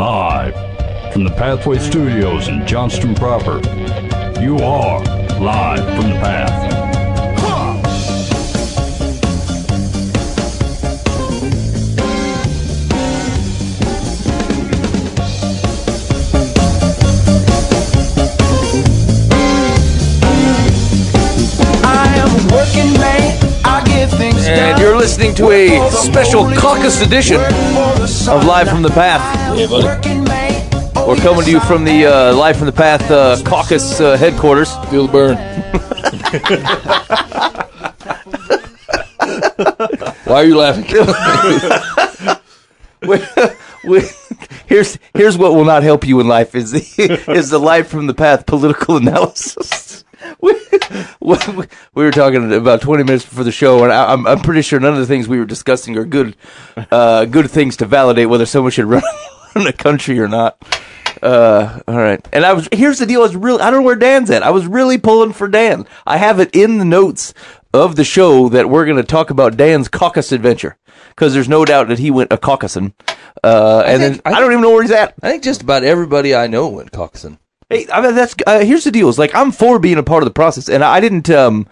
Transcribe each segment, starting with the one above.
Live from the Pathway Studios in Johnston proper. You are live from the Path. And you're listening to a special caucus edition of Live from the Path. Yeah, buddy. We're coming to you from the Live from the Path caucus headquarters. Feel the burn. Why are you laughing? Here's what will not help you in life is the Live from the Path political analysis. We were talking about 20 minutes before the show, and I'm pretty sure none of the things we were discussing are good things to validate whether someone should run the country or not. All right, and here's the deal: I don't know where Dan's at. I was really pulling for Dan. I have it in the notes of the show that we're going to talk about Dan's caucus adventure because there's no doubt that he went a caucusing. I don't even know where he's at. I think just about everybody I know went caucusing. Hey, I mean, here's the deal. It's like I'm for being a part of the process, and I didn't.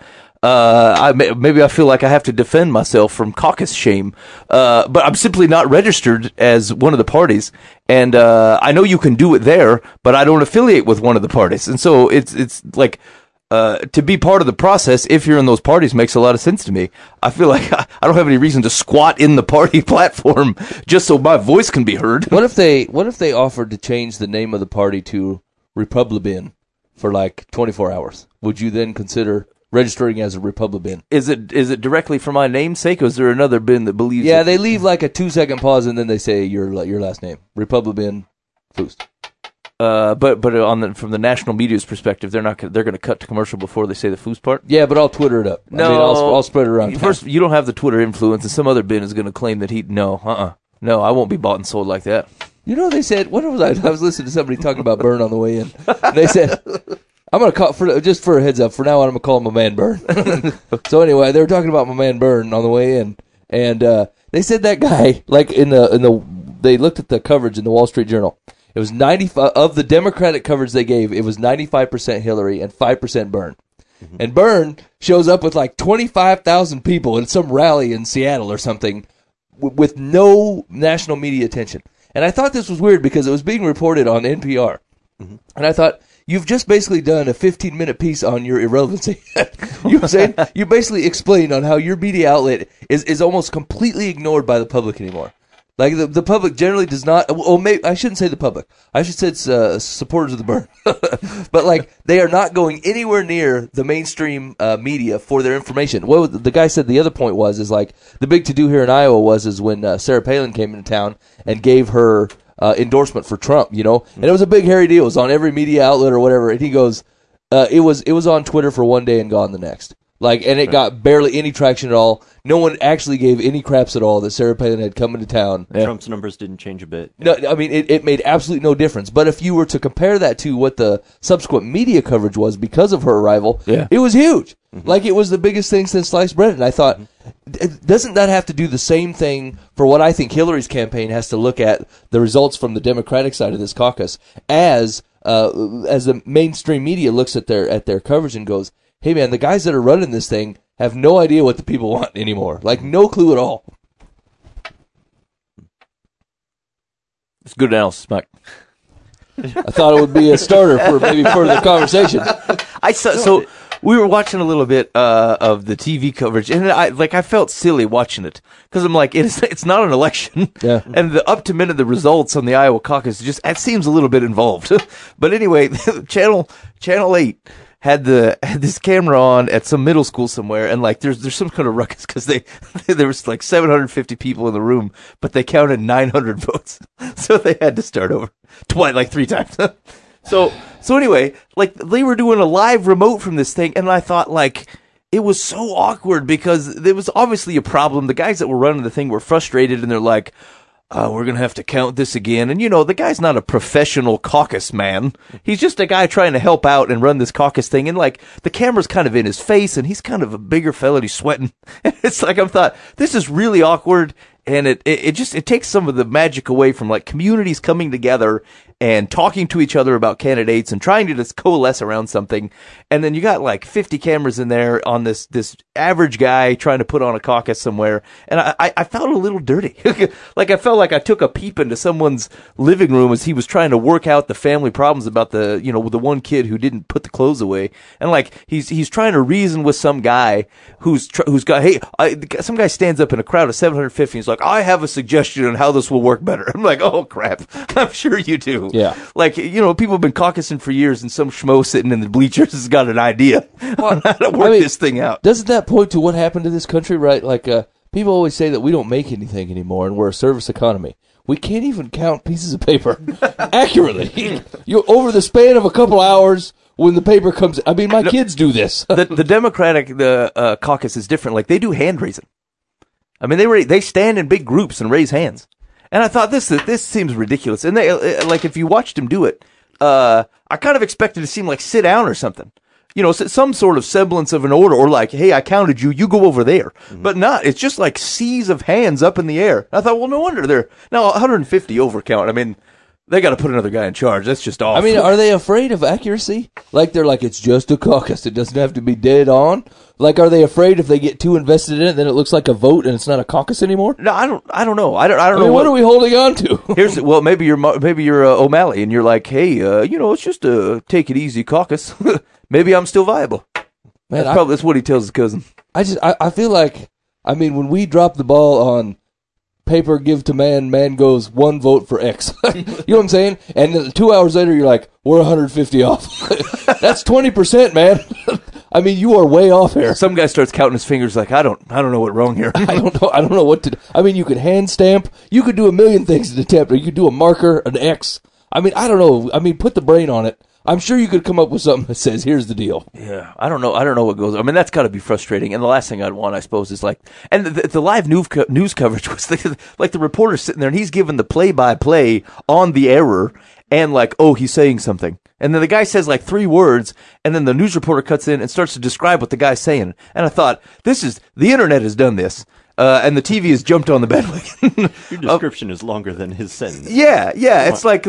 Maybe I feel like I have to defend myself from caucus shame, but I'm simply not registered as one of the parties, and I know you can do it there, but I don't affiliate with one of the parties, and so it's like to be part of the process if you're in those parties makes a lot of sense to me. I feel like I don't have any reason to squat in the party platform just so my voice can be heard. What if they offered to change the name of the party to Republican for like 24 hours? Would you then consider registering as a Republican? Is it directly for my namesake, or is there another bin that believes? Yeah, they leave like a 2-second pause and then they say your last name, Republican Foost. But from the national media's perspective, they're going to cut to commercial before they say the Foost part. Yeah, but I'll Twitter it up. No, I mean, I'll spread it around. First, you don't have the Twitter influence, and some other bin is going to claim that no, I won't be bought and sold like that. You know, they said, what was I was listening to somebody talking about Byrne on the way in. They said, I'm going to call, just for a heads up, for now on, I'm going to call him my man Byrne. So anyway, they were talking about my man Byrne on the way in, and they said that guy, like they looked at the coverage in the Wall Street Journal. It was 95 of the Democratic coverage they gave. It was 95% Hillary and 5% Byrne. Mm-hmm. And Byrne shows up with like 25,000 people in some rally in Seattle or something with no national media attention. And I thought this was weird because it was being reported on NPR. Mm-hmm. And I thought, you've just basically done a 15-minute piece on your irrelevancy. You know what I'm saying? You basically explained on how your media outlet is almost completely ignored by the public anymore. Like, the public generally does not, well, maybe, I shouldn't say the public. I should say it's supporters of the Byrne. But, like, they are not going anywhere near the mainstream media for their information. What the guy said the other point is like, the big to-do here in Iowa was when Sarah Palin came into town and gave her endorsement for Trump, you know? And it was a big, hairy deal. It was on every media outlet or whatever. And he goes, it was on Twitter for one day and gone the next. Like, and it got barely any traction at all. No one actually gave any craps at all that Sarah Palin had come into town. Trump's numbers didn't change a bit. No, I mean, it made absolutely no difference. But if you were to compare that to what the subsequent media coverage was because of her arrival, it was huge. Mm-hmm. Like, it was the biggest thing since sliced bread. And I thought, doesn't that have to do the same thing for what I think Hillary's campaign has to look at the results from the Democratic side of this caucus as the mainstream media looks at their coverage and goes, hey, man, the guys that are running this thing have no idea what the people want anymore. Like, no clue at all. It's good analysis, Mike. I thought it would be a starter for maybe further conversation. So we were watching a little bit of the TV coverage, and I felt silly watching it because I'm like, it's not an election, and the up to minute the results on the Iowa caucus it seems a little bit involved. But anyway, Channel 8 had this camera on at some middle school somewhere, and like there's some kind of ruckus because there was like 750 people in the room, but they counted 900 votes, so they had to start over twice, like 3 times. So anyway, like they were doing a live remote from this thing, and I thought like it was so awkward because there was obviously a problem. The guys that were running the thing were frustrated, and they're like, we're going to have to count this again. And, you know, the guy's not a professional caucus man. He's just a guy trying to help out and run this caucus thing. And, like, the camera's kind of in his face, and he's kind of a bigger fella, and he's sweating. And it's like, I thought, this is really awkward. And it takes some of the magic away from like communities coming together and talking to each other about candidates and trying to just coalesce around something. And then you got like 50 cameras in there on this average guy trying to put on a caucus somewhere. And I felt a little dirty. Like I felt like I took a peep into someone's living room as he was trying to work out the family problems about the one kid who didn't put the clothes away. And like he's trying to reason with some guy who's got, some guy stands up in a crowd of 750 and he's like, I have a suggestion on how this will work better. I'm like, oh crap. I'm sure you do. Yeah. Like, people have been caucusing for years and some schmo sitting in the bleachers has got an idea on how to work this thing out. Doesn't that point to what happened to this country, right? Like, people always say that we don't make anything anymore and we're a service economy. We can't even count pieces of paper accurately. Over the span of a couple hours when the paper comes, I mean, my kids do this. The Democratic caucus is different. Like, they do hand raising. I mean, they stand in big groups and raise hands. And I thought this seems ridiculous. And they like if you watched him do it, I kind of expected it to seem like sit down or something. Some sort of semblance of an order, or like, hey, I counted you go over there. Mm-hmm. But not. It's just like seas of hands up in the air. I thought, well, no wonder they're now 150 overcount. I mean, they got to put another guy in charge. That's just awful. I mean, are they afraid of accuracy? Like they're like, it's just a caucus. It doesn't have to be dead on. Like, are they afraid if they get too invested in it, then it looks like a vote and it's not a caucus anymore? No, I don't know. I don't know. What are we holding on to? Maybe you're O'Malley and you're like, hey, it's just a take it easy caucus. Maybe I'm still viable. Man, that's what he tells his cousin. I feel like, I mean, when we drop the ball on paper give to man goes 1 vote for X. You know what I'm saying? And then 2 hours later, you're like, we're 150 off. That's 20%, man. I mean, you are way off here. Some guy starts counting his fingers like, I don't know what's wrong here. I don't know what to do. I mean, you could hand stamp. You could do a million things to attempt. Or you could do a marker, an X. I mean, I don't know. I mean, put the brain on it. I'm sure you could come up with something that says, here's the deal. Yeah, I don't know what goes. I mean, that's got to be frustrating. And the last thing I'd want, I suppose, is like, and the live news coverage was like the reporter sitting there and he's giving the play-by-play on the error and like, oh, he's saying something. And then the guy says like 3 words and then the news reporter cuts in and starts to describe what the guy's saying. And I thought, the internet has done this. And the TV has jumped on the bandwagon. Your description is longer than his sentence. Yeah. It's like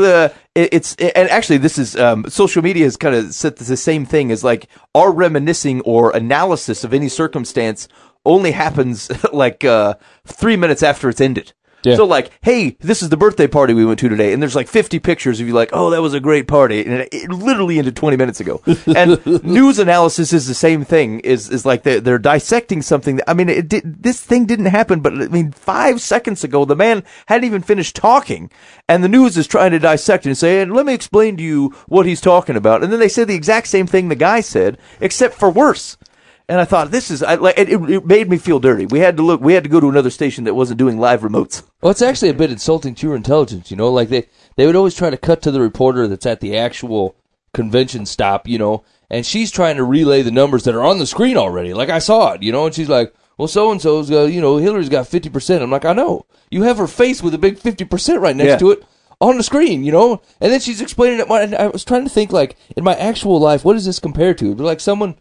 and actually this is, social media has kind of said the same thing as like our reminiscing or analysis of any circumstance only happens like, 3 minutes after it's ended. Yeah. So like, hey, this is the birthday party we went to today, and there's like 50 pictures of you like, oh, that was a great party, and it literally ended 20 minutes ago. And news analysis is the same thing. Is like they're dissecting something. That, I mean, this thing didn't happen, but I mean, 5 seconds ago, the man hadn't even finished talking, and the news is trying to dissect it and say, and let me explain to you what he's talking about. And then they said the exact same thing the guy said, except for worse. And I thought, it made me feel dirty. We had to go to another station that wasn't doing live remotes. Well, it's actually a bit insulting to your intelligence, like they would always try to cut to the reporter that's at the actual convention stop, and she's trying to relay the numbers that are on the screen already. Like I saw it, and she's like, well, so-and-so's, Hillary's got 50%. I'm like, I know. You have her face with a big 50% right next to it on the screen, And then she's explaining it. And I was trying to think, like, in my actual life, what does this compare to? Like someone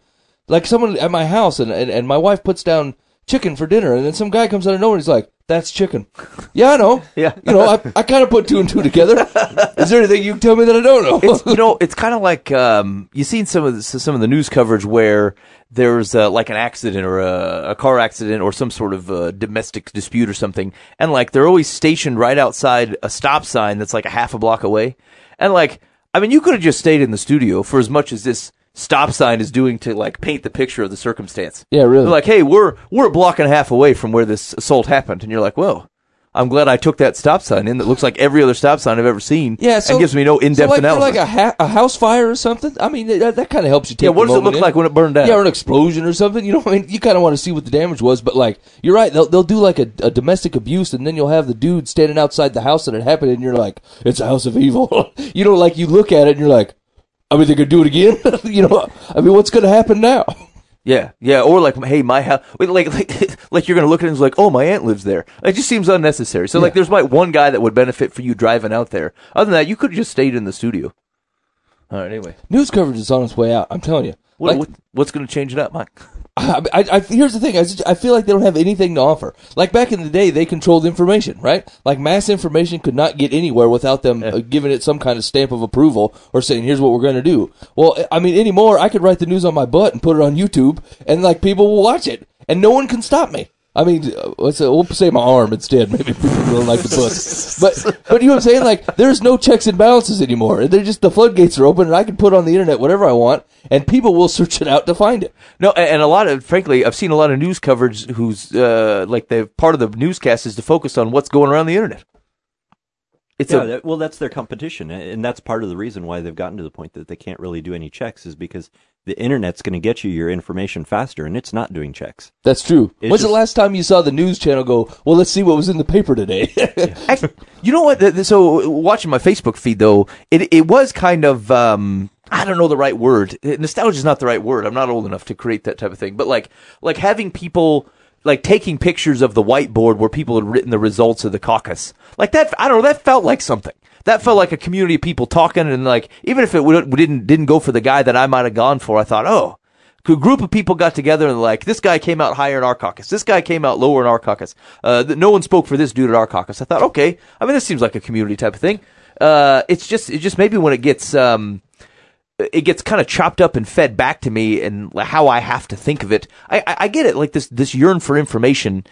at my house, and my wife puts down chicken for dinner, and then some guy comes out of nowhere and he's like, that's chicken. Yeah, I know. Yeah. I kind of put 2 and 2 together. Is there anything you can tell me that I don't know? It's kind of like, you've seen some of the news coverage where there's like an accident or a car accident or some sort of domestic dispute or something, and like they're always stationed right outside a stop sign that's like a half a block away. And like, I mean, you could have just stayed in the studio for as much as this stop sign is doing to like paint the picture of the circumstance. Yeah, really. They're like, hey, we're a block and a half away from where this assault happened, and you're like, well, I'm glad I took that stop sign in that looks like every other stop sign I've ever seen. Yeah, so, and gives me no in-depth analysis. For like a house fire or something. I mean, that kind of helps you take. Yeah, what does it look like when it burned down? Yeah, or an explosion or something. I mean, you kind of want to see what the damage was, but like, you're right. They'll do like a domestic abuse, and then you'll have the dude standing outside the house that it happened, and you're like, it's a house of evil. Like you look at it and you're like, I mean, they could do it again. I mean, what's going to happen now? Yeah, or like, hey, my house, like you're going to look at it and it's like, oh, my aunt lives there. It just seems unnecessary. So like, there's one guy that would benefit for you driving out there. Other than that, you could have just stayed in the studio. All right, anyway. News coverage is on its way out. I'm telling you. What's going to change it up, Mike? Here's the thing. I feel like they don't have anything to offer. Like back in the day, they controlled information, right? Like mass information could not get anywhere without them giving it some kind of stamp of approval or saying, here's what we're going to do. Well, I mean, anymore, I could write the news on my butt and put it on YouTube, and like people will watch it, and no one can stop me. I mean, we'll say my arm instead. Maybe people don't like the book. But you know what I'm saying? Like, there's no checks and balances anymore. They're just, the floodgates are open, and I can put on the internet whatever I want, and people will search it out to find it. No, and a lot of, frankly, I've seen a lot of news coverage who's, like, part of the newscast is to focus on what's going around the internet. Well, that's their competition, and that's part of the reason why they've gotten to the point that they can't really do any checks is because the internet's going to get you your information faster, and it's not doing checks. That's true. When's the last time you saw the news channel go, well, let's see what was in the paper today? You know what? So watching my Facebook feed, though, it was kind of, I don't know the right word. Nostalgia is not the right word. I'm not old enough to create that type of thing. But like having people, like taking pictures of the whiteboard where people had written the results of the caucus. Like that, I don't know, that felt like something. That felt like a community of people talking, and like, even if it didn't go for the guy that I might have gone for, I thought, a group of people got together and like, this guy came out higher in our caucus. This guy came out lower in our caucus. No one spoke for this dude at our caucus. I thought, okay, I mean, this seems like a community type of thing. It's just maybe when it gets kind of chopped up and fed back to me and how I have to think of it. I get it, like this yearn for information.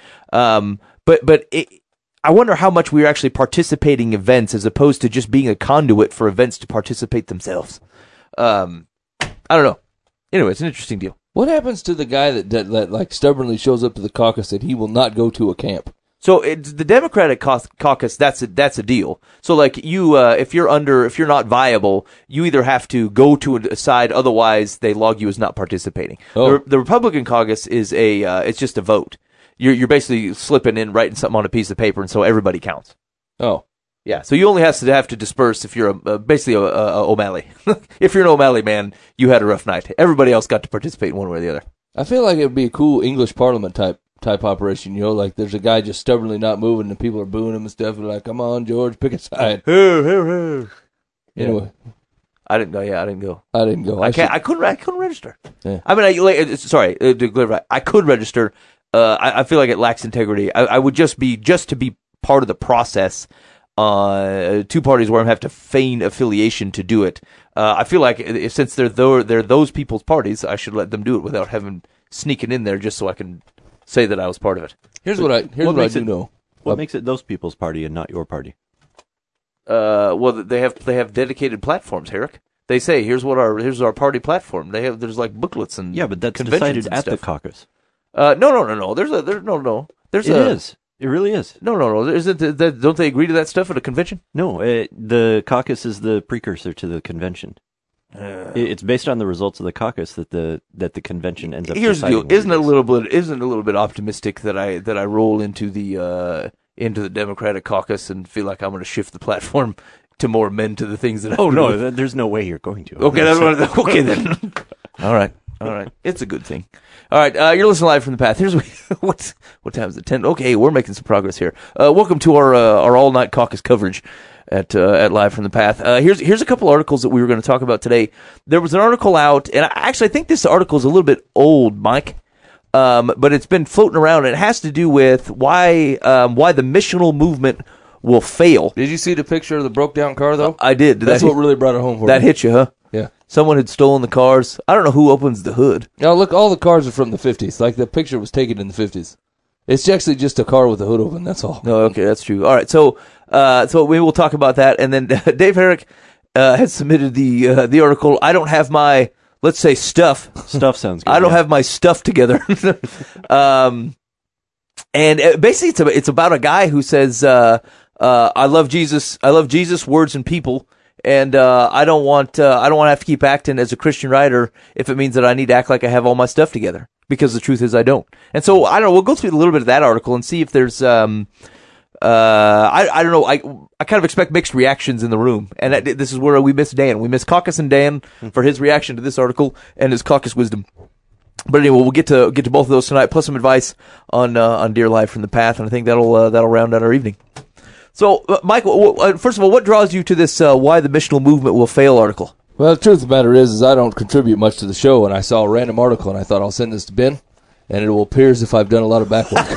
But I wonder how much we're actually participating in events as opposed to just being a conduit for events to participate themselves. I don't know. Anyway, it's an interesting deal. What happens to the guy that like stubbornly shows up to the caucus that he will not go to a camp? So it's the Democratic caucus. That's a deal. So like if you're not viable, you either have to go to a side, otherwise they log you as not participating. Oh. The Republican caucus is it's just a vote. You're basically slipping in, writing something on a piece of paper, and so everybody counts. Oh. Yeah, so you only have to disperse if you're basically a O'Malley. If you're an O'Malley man, you had a rough night. Everybody else got to participate in one way or the other. I feel like it would be a cool English Parliament type operation, you know, like there's a guy just stubbornly not moving and people are booing him and stuff, and like, come on, George, pick a side. Anyway. I didn't go. Yeah, I didn't go. I couldn't register. Yeah. I mean, to clarify, I could register. I feel like it lacks integrity. I would just to be part of the process. Two parties where I have to feign affiliation to do it. I feel like since they're those people's parties, I should let them do it without having sneaking in there just so I can say that I was part of it. Here's what I do know. What makes it those people's party and not your party? Well, they have dedicated platforms, Herrick. They say here's our party platform. There's like booklets and but that's conventions decided at the caucus. No. It really is. No. Don't they agree to that stuff at a convention? No, the caucus is the precursor to the convention. It's based on the results of the caucus that the convention ends up. Here's the deal: isn't it a little bit optimistic that I roll into the Democratic caucus and feel like I'm going to shift the platform to more men to the things that. No, there's no way you're going to. Okay, okay then. All right. It's a good thing. All right, you're listening live from the Path. Here's what time is it? 10. Okay, we're making some progress here. Welcome to our all night caucus coverage at Live from the Path. Here's a couple articles that we were going to talk about today. There was an article out, and I think this article is a little bit old, Mike, but it's been floating around. And it has to do with why the missional movement will fail. Did you see the picture of the broke down car though? I did. That's what really brought it home for me. That hit you, huh? Yeah. Someone had stolen the cars. I don't know who opens the hood. No, look, all the cars are from the 50s. Like, the picture was taken in the 50s. It's actually just a car with the hood open, that's all. No, okay, that's true. All right, so we will talk about that. And then Dave Herrick has submitted the article. I don't have my, let's say, stuff. Stuff sounds good. I don't have my stuff together. And basically it's about a guy who says, I love Jesus, words, and people. And I don't want to have to keep acting as a Christian writer if it means that I need to act like I have all my stuff together, because the truth is I don't. And so I don't know. We'll go through a little bit of that article and see if there's I don't know. I kind of expect mixed reactions in the room, and this is where we miss Dan. We miss Caucus and Dan for his reaction to this article and his caucus wisdom. But anyway, we'll get to both of those tonight, plus some advice on Dear Life from the Path, and I think that'll round out our evening. So, Mike, first of all, what draws you to this Why the Missional Movement Will Fail article? Well, the truth of the matter is I don't contribute much to the show, and I saw a random article, and I thought I'll send this to Ben. and it will appear as if I've done a lot of back work.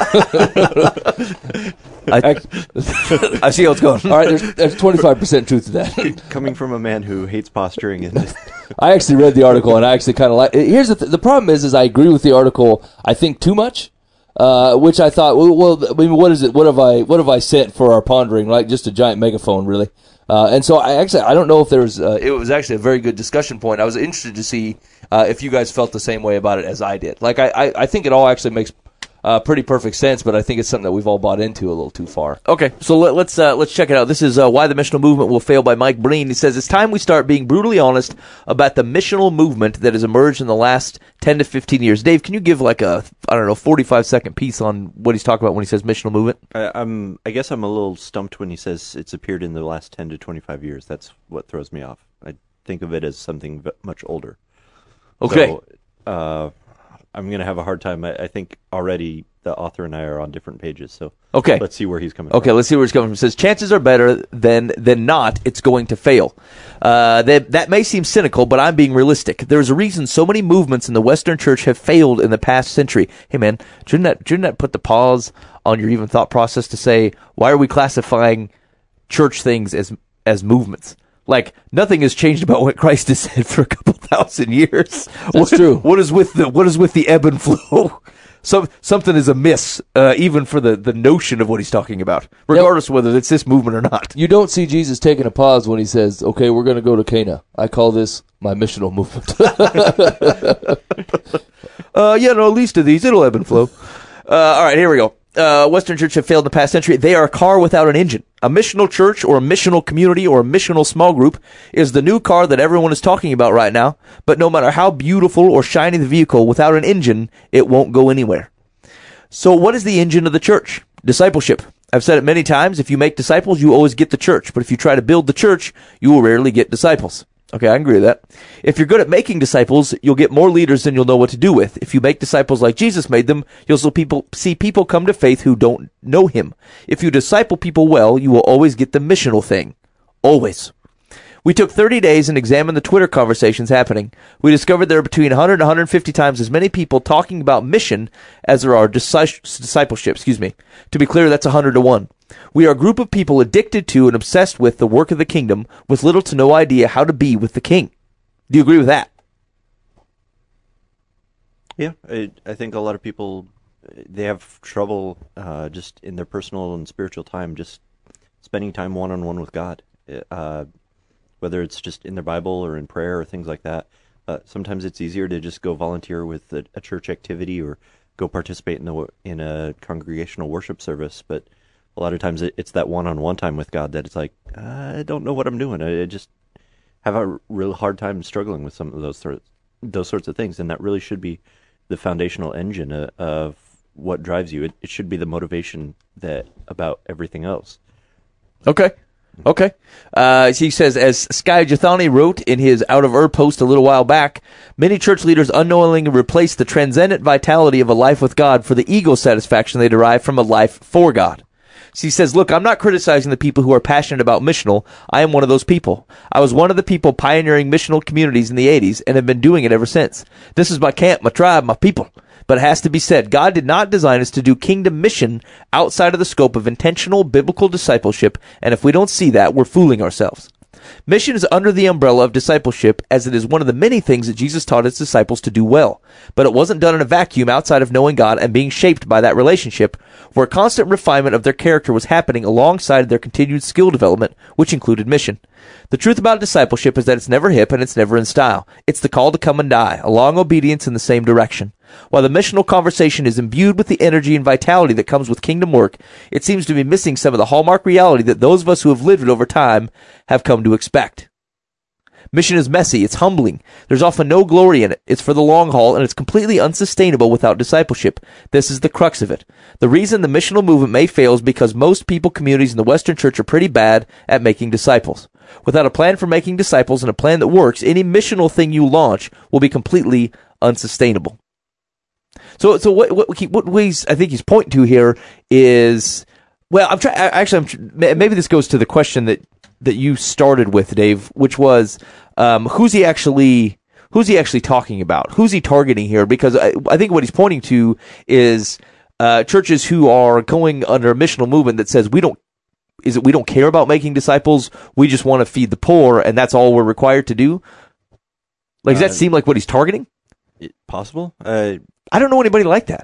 I see how it's going. All right, there's 25% truth to that. Coming from a man who hates posturing and I actually read the article, and I actually kind of like. Here's the problem is I agree with the article. I think too much, which I thought. Well, I mean, what is it? What have I sent for our pondering? Like just a giant megaphone, really. And so I don't know if there was. It was actually a very good discussion point. I was interested to see if you guys felt the same way about it as I did. Like I think it all actually makes pretty perfect sense, but I think it's something that we've all bought into a little too far. Okay, so let's check it out. This is Why the Missional Movement Will Fail by Mike Breen. He says, it's time we start being brutally honest about the missional movement that has emerged in the last 10 to 15 years. Dave, can you give like a, 45-second piece on what he's talking about when he says missional movement? I guess I'm a little stumped when he says it's appeared in the last 10 to 25 years. That's what throws me off. I think of it as something much older. Okay. So, I'm going to have a hard time. I think already the author and I are on different pages. So okay, let's see where he's coming from. Okay, let's see where he's coming from. It says, chances are better than not it's going to fail. That may seem cynical, but I'm being realistic. There's a reason so many movements in the Western church have failed in the past century. Hey, man, shouldn't that put the pause on your even thought process to say, why are we classifying church things as movements? Like, nothing has changed about what Christ has said for a couple thousand years. That's true. What is with the ebb and flow? Something is amiss, even for the notion of what he's talking about, regardless of whether it's this movement or not. You don't see Jesus taking a pause when he says, okay, we're going to go to Cana. I call this my missional movement. At least of these, it'll ebb and flow. All right, here we go. Western church have failed in the past century. They are a car without an engine. A missional church or a missional community or a missional small group is the new car that everyone is talking about right now. But no matter how beautiful or shiny the vehicle, without an engine, it won't go anywhere. So what is the engine of the church? Discipleship. I've said it many times. If you make disciples, you always get the church. But if you try to build the church, you will rarely get disciples. Okay, I agree with that. If you're good at making disciples, you'll get more leaders than you'll know what to do with. If you make disciples like Jesus made them, you'll see people come to faith who don't know him. If you disciple people well, you will always get the missional thing. Always. We took 30 days and examined the Twitter conversations happening. We discovered there are between 100 and 150 times as many people talking about mission as there are discipleship. To be clear, that's 100 to 1. We are a group of people addicted to and obsessed with the work of the kingdom with little to no idea how to be with the king. Do you agree with that? Yeah, I think a lot of people, they have trouble just in their personal and spiritual time, just spending time one-on-one with God. Whether it's just in their Bible or in prayer or things like that. Sometimes it's easier to just go volunteer with a church activity or go participate in a congregational worship service, but a lot of times it's that one-on-one time with God that it's like, I don't know what I'm doing. I just have a real hard time struggling with some of those sorts of things, and that really should be the foundational engine of what drives you. It should be the motivation about everything else. Okay. He says, as Sky Jathani wrote in his Out of Ur post a little while back, many church leaders unknowingly replace the transcendent vitality of a life with God for the ego satisfaction they derive from a life for God. So he says, look, I'm not criticizing the people who are passionate about missional. I am one of those people. I was one of the people pioneering missional communities in the 80s and have been doing it ever since. This is my camp, my tribe, my people. But it has to be said, God did not design us to do kingdom mission outside of the scope of intentional biblical discipleship, and if we don't see that, we're fooling ourselves. Mission is under the umbrella of discipleship, as it is one of the many things that Jesus taught his disciples to do well. But it wasn't done in a vacuum outside of knowing God and being shaped by that relationship, where constant refinement of their character was happening alongside their continued skill development, which included mission. The truth about discipleship is that it's never hip and it's never in style. It's the call to come and die, a long obedience in the same direction. While the missional conversation is imbued with the energy and vitality that comes with kingdom work, it seems to be missing some of the hallmark reality that those of us who have lived it over time have come to expect. Mission is messy, it's humbling, there's often no glory in it, it's for the long haul, and it's completely unsustainable without discipleship. This is the crux of it. The reason the missional movement may fail is because most people communities in the Western church are pretty bad at making disciples. Without a plan for making disciples and a plan that works, any missional thing you launch will be completely unsustainable. So what I think he's pointing to here is, well, maybe this goes to the question that you started with, Dave, which was, who's he actually who's he actually talking about? Who's he targeting here? Because I think what he's pointing to is churches who are going under a missional movement that says we don't care about making disciples. We just want to feed the poor, and that's all we're required to do. Like, does that seem like what he's targeting? Possible. I don't know anybody like that.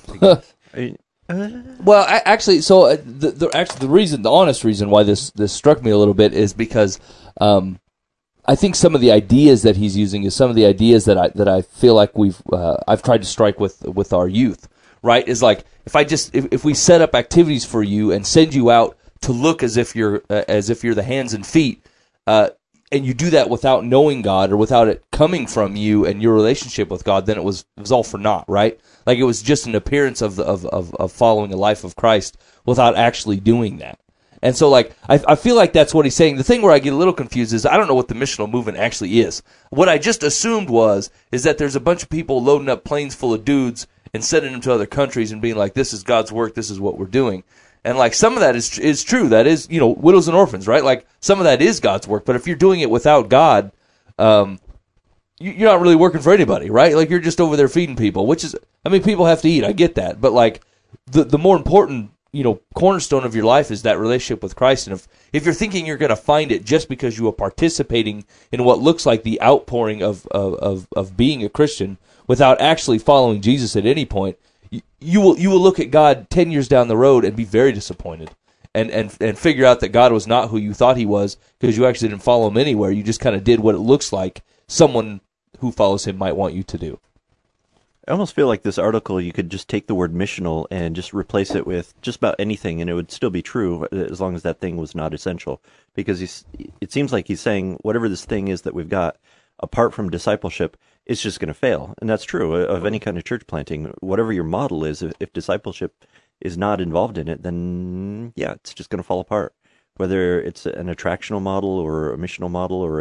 Well, actually, so the honest reason why this struck me a little bit is because I think some of the ideas that he's using is some of the ideas that I feel like I've tried to strike with our youth. Right? Is like if we set up activities for you and send you out to look as if you're the hands and feet, and you do that without knowing God or without it coming from you and your relationship with God, then it was all for naught, right? Like it was just an appearance of following a life of Christ without actually doing that. And so, like, I feel like that's what he's saying. The thing where I get a little confused is I don't know what the missional movement actually is. What I just assumed is that there's a bunch of people loading up planes full of dudes and sending them to other countries and being like, this is God's work, this is what we're doing. And like some of that is true. That is, widows and orphans, right? Like some of that is God's work. But if you're doing it without God, you're not really working for anybody, right? Like you're just over there feeding people, which is, people have to eat. I get that. But like the more important, cornerstone of your life is that relationship with Christ. And if you're thinking you're going to find it just because you are participating in what looks like the outpouring of being a Christian without actually following Jesus at any point, you will look at God 10 years down the road and be very disappointed and figure out that God was not who you thought he was because you actually didn't follow him anywhere. You just kind of did what it looks like someone who follows him might want you to do. I almost feel like this article, you could just take the word missional and just replace it with just about anything, and it would still be true as long as that thing was not essential. Because it seems like he's saying whatever this thing is that we've got, apart from discipleship, it's just going to fail. And that's true of any kind of church planting. Whatever your model is, if discipleship is not involved in it, then yeah, it's just going to fall apart. Whether it's an attractional model or a missional model or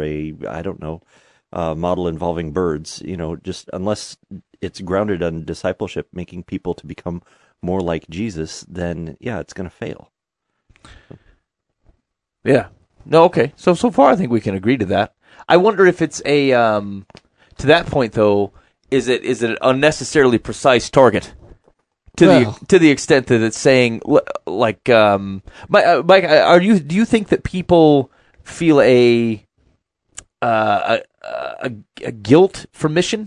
model involving birds, just unless it's grounded on discipleship, making people to become more like Jesus, then yeah, it's going to fail. Yeah. No, okay. So far I think we can agree to that. I wonder if it's a, to that point though, is it an unnecessarily precise target? To the extent that it's saying, like, Mike, do you think that people feel a guilt for mission?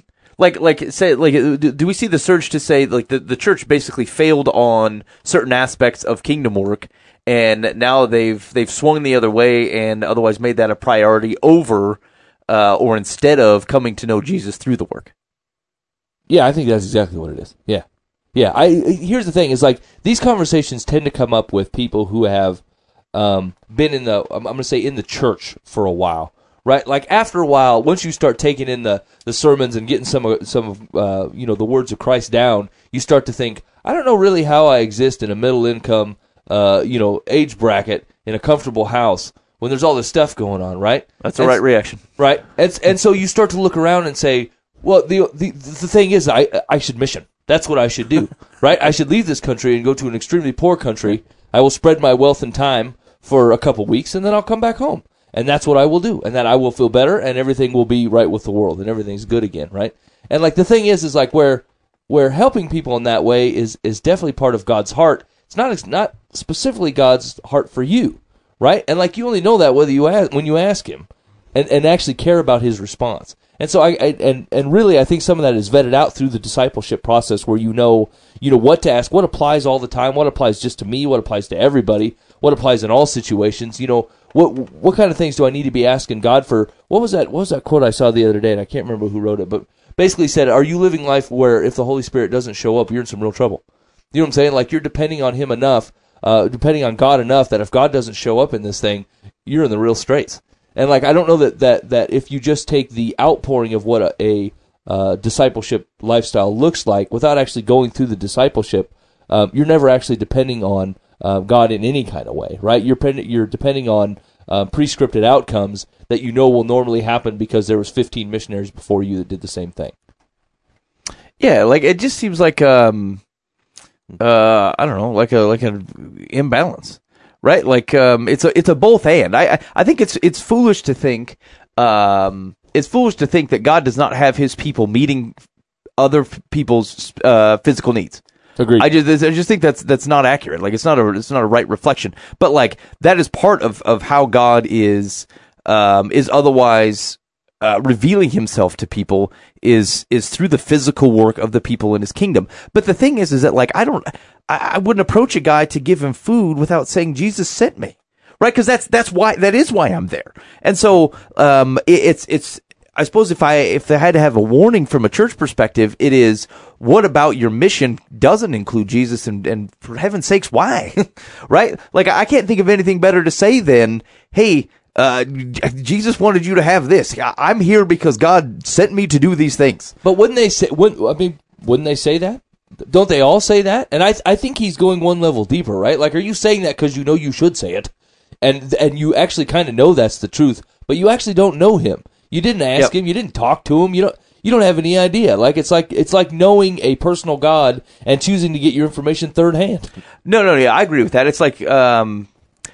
Do we see the surge to say like the church basically failed on certain aspects of kingdom work, and now they've swung the other way and otherwise made that a priority over or instead of coming to know Jesus through the work? Yeah, I think that's exactly what it is. Yeah. Here's the thing: is like these conversations tend to come up with people who have been in the church for a while. Right, like after a while, once you start taking in the sermons and getting some of the words of Christ down, you start to think, I don't know really how I exist in a middle income, age bracket in a comfortable house when there's all this stuff going on. Right, that's the right reaction. Right, and so you start to look around and say, well, the thing is, I should mission. That's what I should do. Right, I should leave this country and go to an extremely poor country. I will spread my wealth and time for a couple weeks, and then I'll come back home. And that's what I will do. And then I will feel better, and everything will be right with the world, and everything's good again, right? And like the thing is like where helping people in that way is definitely part of God's heart. It's not specifically God's heart for you, right? And like you only know that when you ask him, and actually care about his response. And so I really I think some of that is vetted out through the discipleship process, where you know what to ask, what applies all the time, what applies just to me, what applies to everybody, what applies in all situations, What kind of things do I need to be asking God for? What was that quote I saw the other day, and I can't remember who wrote it, but basically said, are you living life where if the Holy Spirit doesn't show up, you're in some real trouble? You know what I'm saying? Like you're depending on him enough, depending on God enough that if God doesn't show up in this thing, you're in the real straits. And like I don't know that if you just take the outpouring of what a discipleship lifestyle looks like without actually going through the discipleship, you're never actually depending on God in any kind of way, right? You're depending on prescripted outcomes that will normally happen because there was 15 missionaries before you that did the same thing. Yeah, like it just seems like I don't know, like an imbalance, right? Like it's a both and. I think it's foolish to think it's foolish to think that God does not have his people meeting other people's physical needs. Agreed. I just think that's not accurate. Like, it's not a right reflection. But like, that is part of how God is otherwise revealing himself to people is through the physical work of the people in his kingdom. But the thing is that like, I wouldn't approach a guy to give him food without saying Jesus sent me. Right? Because that is why I'm there. And so, it's, I suppose if they had to have a warning from a church perspective, it is, what about your mission doesn't include Jesus, and for heaven's sakes, why? Right? Like, I can't think of anything better to say than, hey, Jesus wanted you to have this. I'm here because God sent me to do these things. But wouldn't they say that? Don't they all say that? And I think he's going one level deeper, right? Like, are you saying that because you know you should say it, and you actually kind of know that's the truth, but you actually don't know him? You didn't ask him. You didn't talk to him. You don't have any idea. Like, it's like knowing a personal God and choosing to get your information third hand. No, yeah, I agree with that. It's like, so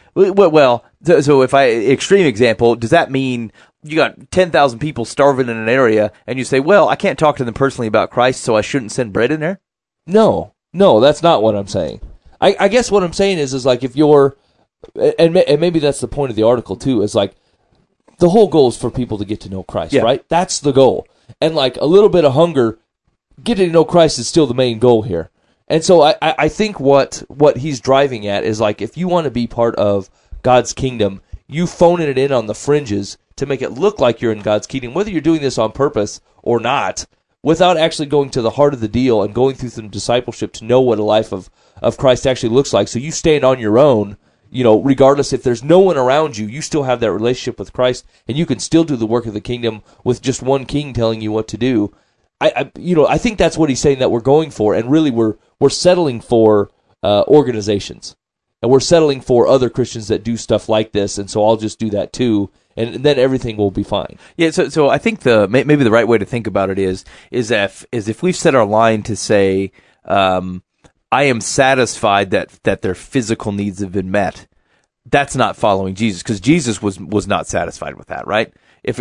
if extreme example, does that mean you got 10,000 people starving in an area and you say, well, I can't talk to them personally about Christ, so I shouldn't send bread in there? No, that's not what I'm saying. I guess what I'm saying is like, if you're, and maybe that's the point of the article too, is like, the whole goal is for people to get to know Christ, right? That's the goal. And like, a little bit of hunger, getting to know Christ is still the main goal here. And so I think what he's driving at is like, if you want to be part of God's kingdom, you phoning it in on the fringes to make it look like you're in God's kingdom, whether you're doing this on purpose or not, without actually going to the heart of the deal and going through some discipleship to know what a life of Christ actually looks like. So you stand on your own, regardless if there's no one around you, you still have that relationship with Christ, and you can still do the work of the kingdom with just one king telling you what to do. I think that's what he's saying that we're going for, and really we're settling for organizations, and we're settling for other Christians that do stuff like this, and so I'll just do that too, and then everything will be fine. Yeah. So I think maybe the right way to think about it is if we've set our line to say, I am satisfied that their physical needs have been met, that's not following Jesus, because Jesus was not satisfied with that, right? If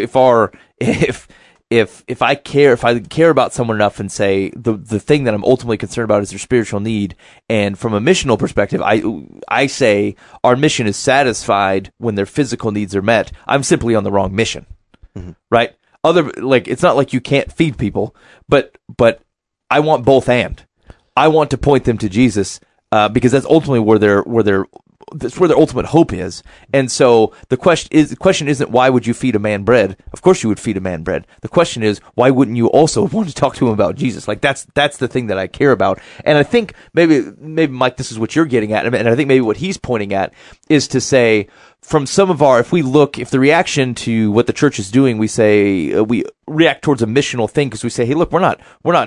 I care about someone enough and say the thing that I'm ultimately concerned about is their spiritual need, and from a missional perspective, I say our mission is satisfied when their physical needs are met, I'm simply on the wrong mission, right? It's not like you can't feed people, but I want both and. I want to point them to Jesus, because that's ultimately where their ultimate hope is. And so the question isn't, why would you feed a man bread? Of course you would feed a man bread. The question is, why wouldn't you also want to talk to him about Jesus? Like, that's the thing that I care about. And I think maybe Mike, this is what you're getting at, and I think maybe what he's pointing at is to say, from some of if the reaction to what the church is doing, we say, we react towards a missional thing because we say, hey, look, we're not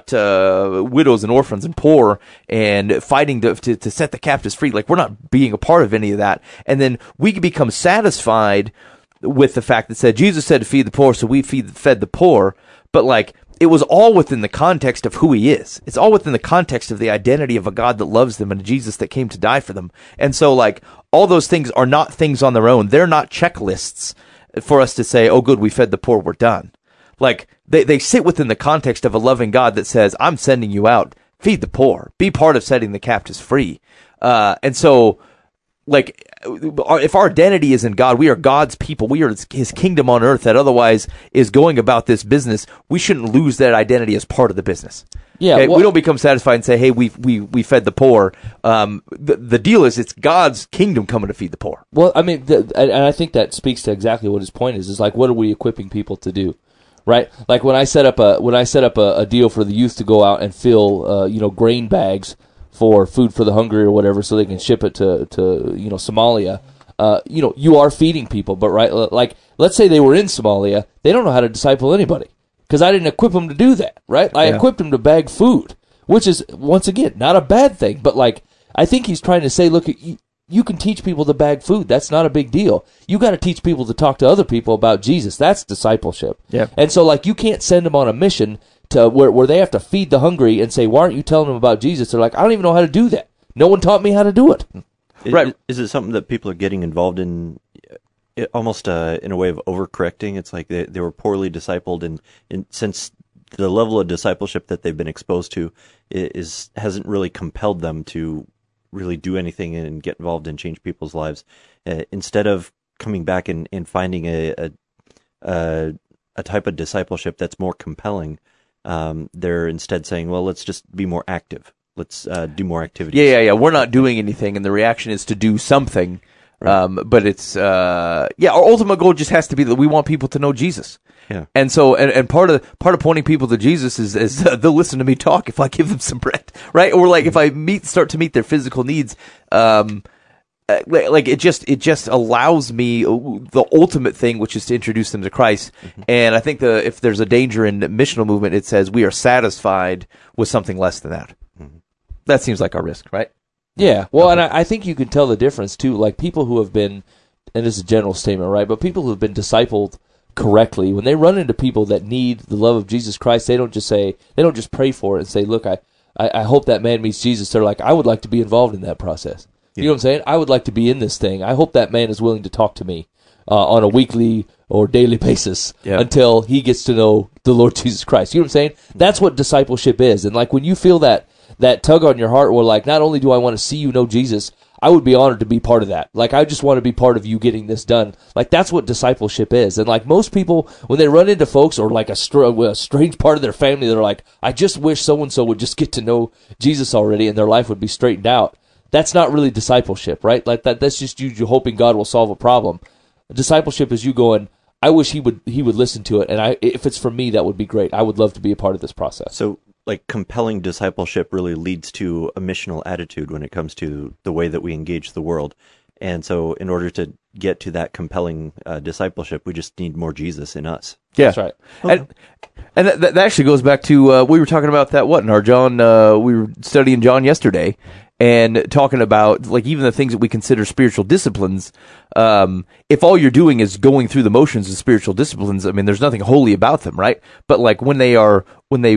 widows and orphans and poor and fighting to set the captives free. Like, we're not being a part of any of that. And then we can become satisfied with the fact that Jesus said to feed the poor, so we fed the poor. But like, it was all within the context of who he is. It's all within the context of the identity of a God that loves them and a Jesus that came to die for them. And so, like, all those things are not things on their own. They're not checklists for us to say, oh, good, we fed the poor, we're done. Like, they sit within the context of a loving God that says, I'm sending you out, feed the poor, be part of setting the captives free. And so, like, if our identity is in God, we are God's people, we are his kingdom on earth that otherwise is going about this business, we shouldn't lose that identity as part of the business. Yeah, okay? We don't become satisfied and say, hey, we fed the poor. The deal is, it's God's kingdom coming to feed the poor. Well, I mean, and I think that speaks to exactly what his point is like, what are we equipping people to do? Right? Like, when I set up a deal for the youth to go out and fill grain bags for food for the hungry or whatever, so they can ship it to Somalia. You are feeding people, but right, like, let's say they were in Somalia, they don't know how to disciple anybody because I didn't equip them to do that. Right? I equipped them to bag food, which is, once again, not a bad thing. But like, I think he's trying to say, look, you can teach people to bag food. That's not a big deal. You got to teach people to talk to other people about Jesus. That's discipleship. Yeah. And so, like, you can't send them on a mission to where they have to feed the hungry and say, why aren't you telling them about Jesus? They're like, I don't even know how to do that. No one taught me how to do it. Right. Is it something that people are getting involved in almost in a way of overcorrecting. It's like they were poorly discipled, and since the level of discipleship that they've been exposed to hasn't really compelled them to really do anything and get involved and change people's lives. Instead of coming back and finding a type of discipleship that's more compelling, they're instead saying, well, let's just be more active. Let's do more activities. Yeah. We're not doing anything, and the reaction is to do something. Right. But it's our ultimate goal just has to be that we want people to know Jesus. Yeah. And so, and part of pointing people to Jesus is they'll listen to me talk if I give them some bread, right? Or like if I start to meet their physical needs, like it just allows me the ultimate thing, which is to introduce them to Christ. Mm-hmm. And I think if there's a danger in the missional movement, it says we are satisfied with something less than that. Mm-hmm. That seems like our risk, right? Yeah. Well, and I think you can tell the difference too. Like people who have been, and this is a general statement, right? But people who have been discipled correctly, when they run into people that need the love of Jesus Christ, they don't just pray for it and say, look, I hope that man meets Jesus. They're like, I would like to be involved in that process. Yeah. You know what I'm saying? I would like to be in this thing. I hope that man is willing to talk to me on a weekly or daily basis until he gets to know the Lord Jesus Christ. You know what I'm saying? That's what discipleship is. And like when you feel that tug on your heart where like, not only do I want to see you know Jesus, I would be honored to be part of that. Like, I just want to be part of you getting this done. Like, that's what discipleship is. And like most people, when they run into folks or like a strange part of their family, they're like, I just wish so-and-so would just get to know Jesus already and their life would be straightened out. That's not really discipleship, right? Like that's just you hoping God will solve a problem. Discipleship is you going, I wish he would listen to it. And if it's for me, that would be great. I would love to be a part of this process. So, like, compelling discipleship really leads to a missional attitude when it comes to the way that we engage the world. And so in order to get to that compelling discipleship, we just need more Jesus in us. Yeah. That's right. Okay. And that actually goes back to, we were talking about that, in our John, we were studying John yesterday and talking about, like, even the things that we consider spiritual disciplines. If all you're doing is going through the motions of spiritual disciplines, I mean, there's nothing holy about them, right? But like when they are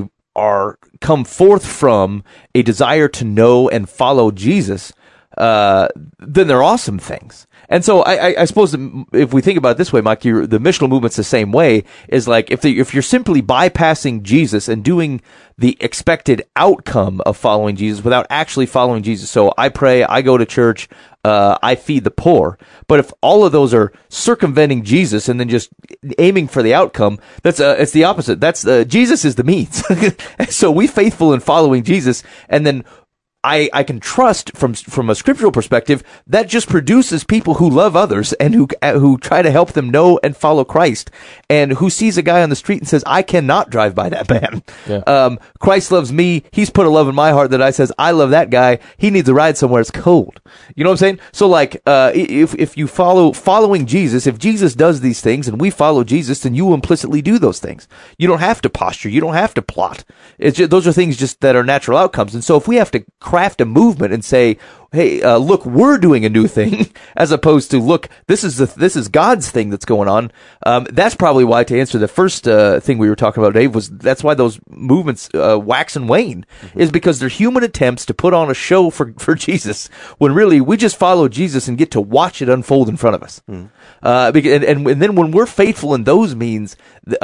come forth from a desire to know and follow Jesus, then they're awesome things. And so I suppose if we think about it this way, Mike, the missional movement's the same way. Is like if you're simply bypassing Jesus and doing the expected outcome of following Jesus without actually following Jesus. So I pray, I go to church, I feed the poor. But if all of those are circumventing Jesus and then just aiming for the outcome, it's the opposite. That's Jesus is the means. So we faithful in following Jesus, and then I can trust from a scriptural perspective that just produces people who love others and who try to help them know and follow Christ, and who sees a guy on the street and says, I cannot drive by that man. Yeah. Christ loves me. He's put a love in my heart that I says, I love that guy. He needs a ride somewhere it's cold. You know what I'm saying? So like, if you following Jesus, if Jesus does these things and we follow Jesus, then you will implicitly do those things. You don't have to posture. You don't have to plot. It's just, those are things just that are natural outcomes. And so if we have to craft a movement and say, hey, look, we're doing a new thing, as opposed to, look, this is God's thing that's going on. That's probably why, to answer the first thing we were talking about, Dave, that's why those movements wax and wane, is because they're human attempts to put on a show for Jesus, when really we just follow Jesus and get to watch it unfold in front of us. And then when we're faithful in those means,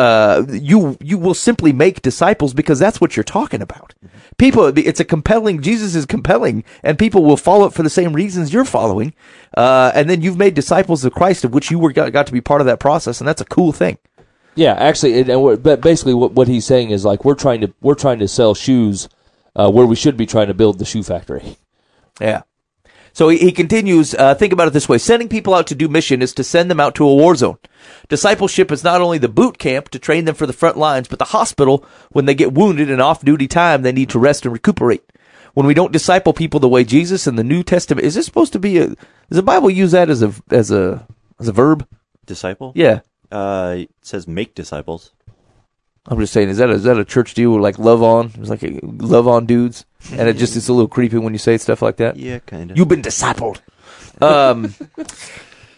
you will simply make disciples, because that's what you're talking about. People, Jesus is compelling, and people will follow it for the same reasons you're following. And then you've made disciples of Christ, of which you got to be part of that process, and that's a cool thing. Yeah, actually, but basically what he's saying is, like, we're trying to sell shoes where we should be trying to build the shoe factory. Yeah. So he continues, think about it this way. Sending people out to do mission is to send them out to a war zone. Discipleship is not only the boot camp to train them for the front lines, but the hospital when they get wounded and off-duty time they need to rest and recuperate. When we don't disciple people the way Jesus in the New Testament, is this supposed to be does the Bible use that as a verb? Disciple? Yeah. It says make disciples. I'm just saying, is that a church deal, like love on? It's like love on dudes, and it's a little creepy when you say stuff like that. Yeah, kind of. You've been discipled.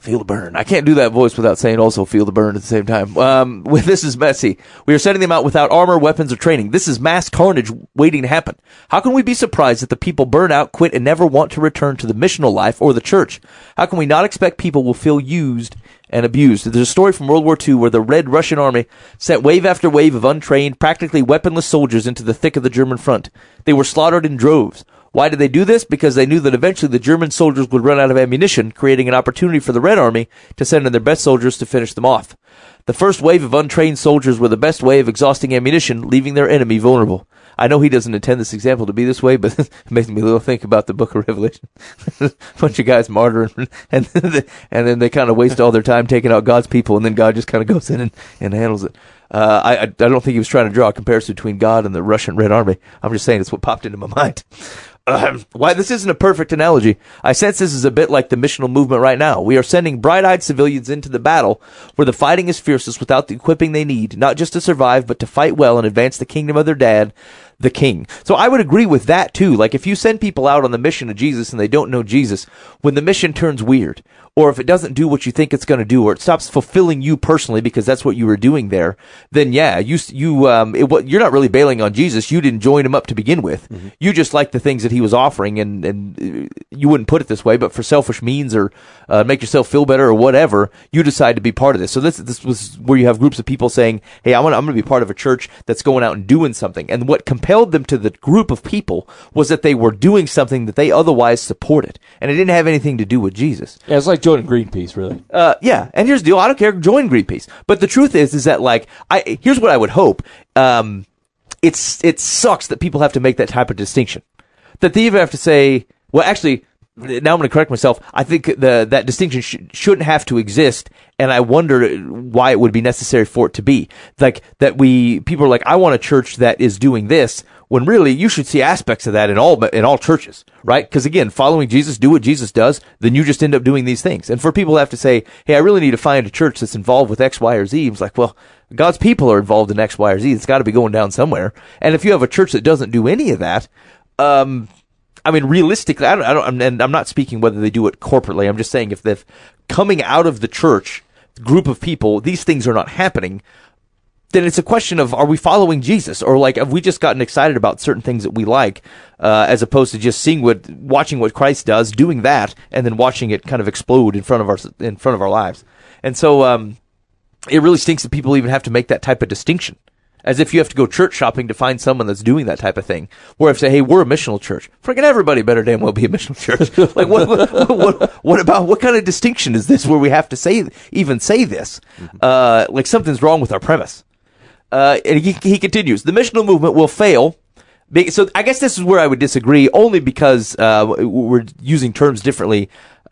Feel the burn. I can't do that voice without saying also feel the burn at the same time. This is messy. We are sending them out without armor, weapons, or training. This is mass carnage waiting to happen. How can we be surprised that the people burn out, quit, and never want to return to the missional life or the church? How can we not expect people will feel used and abused? There's a story from World War II where the Red Russian Army sent wave after wave of untrained, practically weaponless soldiers into the thick of the German front. They were slaughtered in droves. Why did they do this? Because they knew that eventually the German soldiers would run out of ammunition, creating an opportunity for the Red Army to send in their best soldiers to finish them off. The first wave of untrained soldiers were the best way of exhausting ammunition, leaving their enemy vulnerable. I know he doesn't intend this example to be this way, but it makes me a little think about the book of Revelation. A bunch of guys martyring, and then they kind of waste all their time taking out God's people, and then God just kind of goes in and handles it. I don't think he was trying to draw a comparison between God and the Russian Red Army. I'm just saying it's what popped into my mind. Why this isn't a perfect analogy, I sense this is a bit like the missional movement right now. We are sending bright-eyed civilians into the battle where the fighting is fiercest without the equipping they need, not just to survive, but to fight well and advance the kingdom of their dad, the king. So I would agree with that too. Like if you send people out on the mission of Jesus and they don't know Jesus, when the mission turns weird, or if it doesn't do what you think it's going to do, or it stops fulfilling you personally because that's what you were doing there, then yeah, you're not really bailing on Jesus. You didn't join him up to begin with. Mm-hmm. You just liked the things that he was offering, and you wouldn't put it this way, but for selfish means or make yourself feel better or whatever, you decide to be part of this. So this was where you have groups of people saying, "Hey, I'm going to be part of a church that's going out and doing something," and what compelled them to the group of people was that they were doing something that they otherwise supported, and it didn't have anything to do with Jesus. Yeah, it's like joining Greenpeace, really. Yeah, and here's the deal. I don't care. Join Greenpeace. But the truth is that, like, here's what I would hope. It sucks that people have to make that type of distinction. That they even have to say, well, actually, now I'm going to correct myself. I think that distinction shouldn't have to exist, and I wonder why it would be necessary for it to be. Like, people are like, I want a church that is doing this, when really you should see aspects of that in all churches, right? Because again, following Jesus, do what Jesus does, then you just end up doing these things. And for people to have to say, hey, I really need to find a church that's involved with X, Y, or Z, it's like, well, God's people are involved in X, Y, or Z. It's got to be going down somewhere. And if you have a church that doesn't do any of that, I mean, realistically, and I'm not speaking whether they do it corporately. I'm just saying if they're coming out of the church group of people, these things are not happening, then it's a question of, are we following Jesus? Or like, have we just gotten excited about certain things that we like, as opposed to just watching what Christ does, doing that, and then watching it kind of explode in front of our lives. And so, it really stinks that people even have to make that type of distinction. As if you have to go church shopping to find someone that's doing that type of thing. Where if say, hey, we're a missional church. Freaking everybody better damn well be a missional church. Like, what kind of distinction is this where we have to say this? Like something's wrong with our premise. And he continues, the missional movement will fail. So I guess this is where I would disagree, only because we're using terms differently.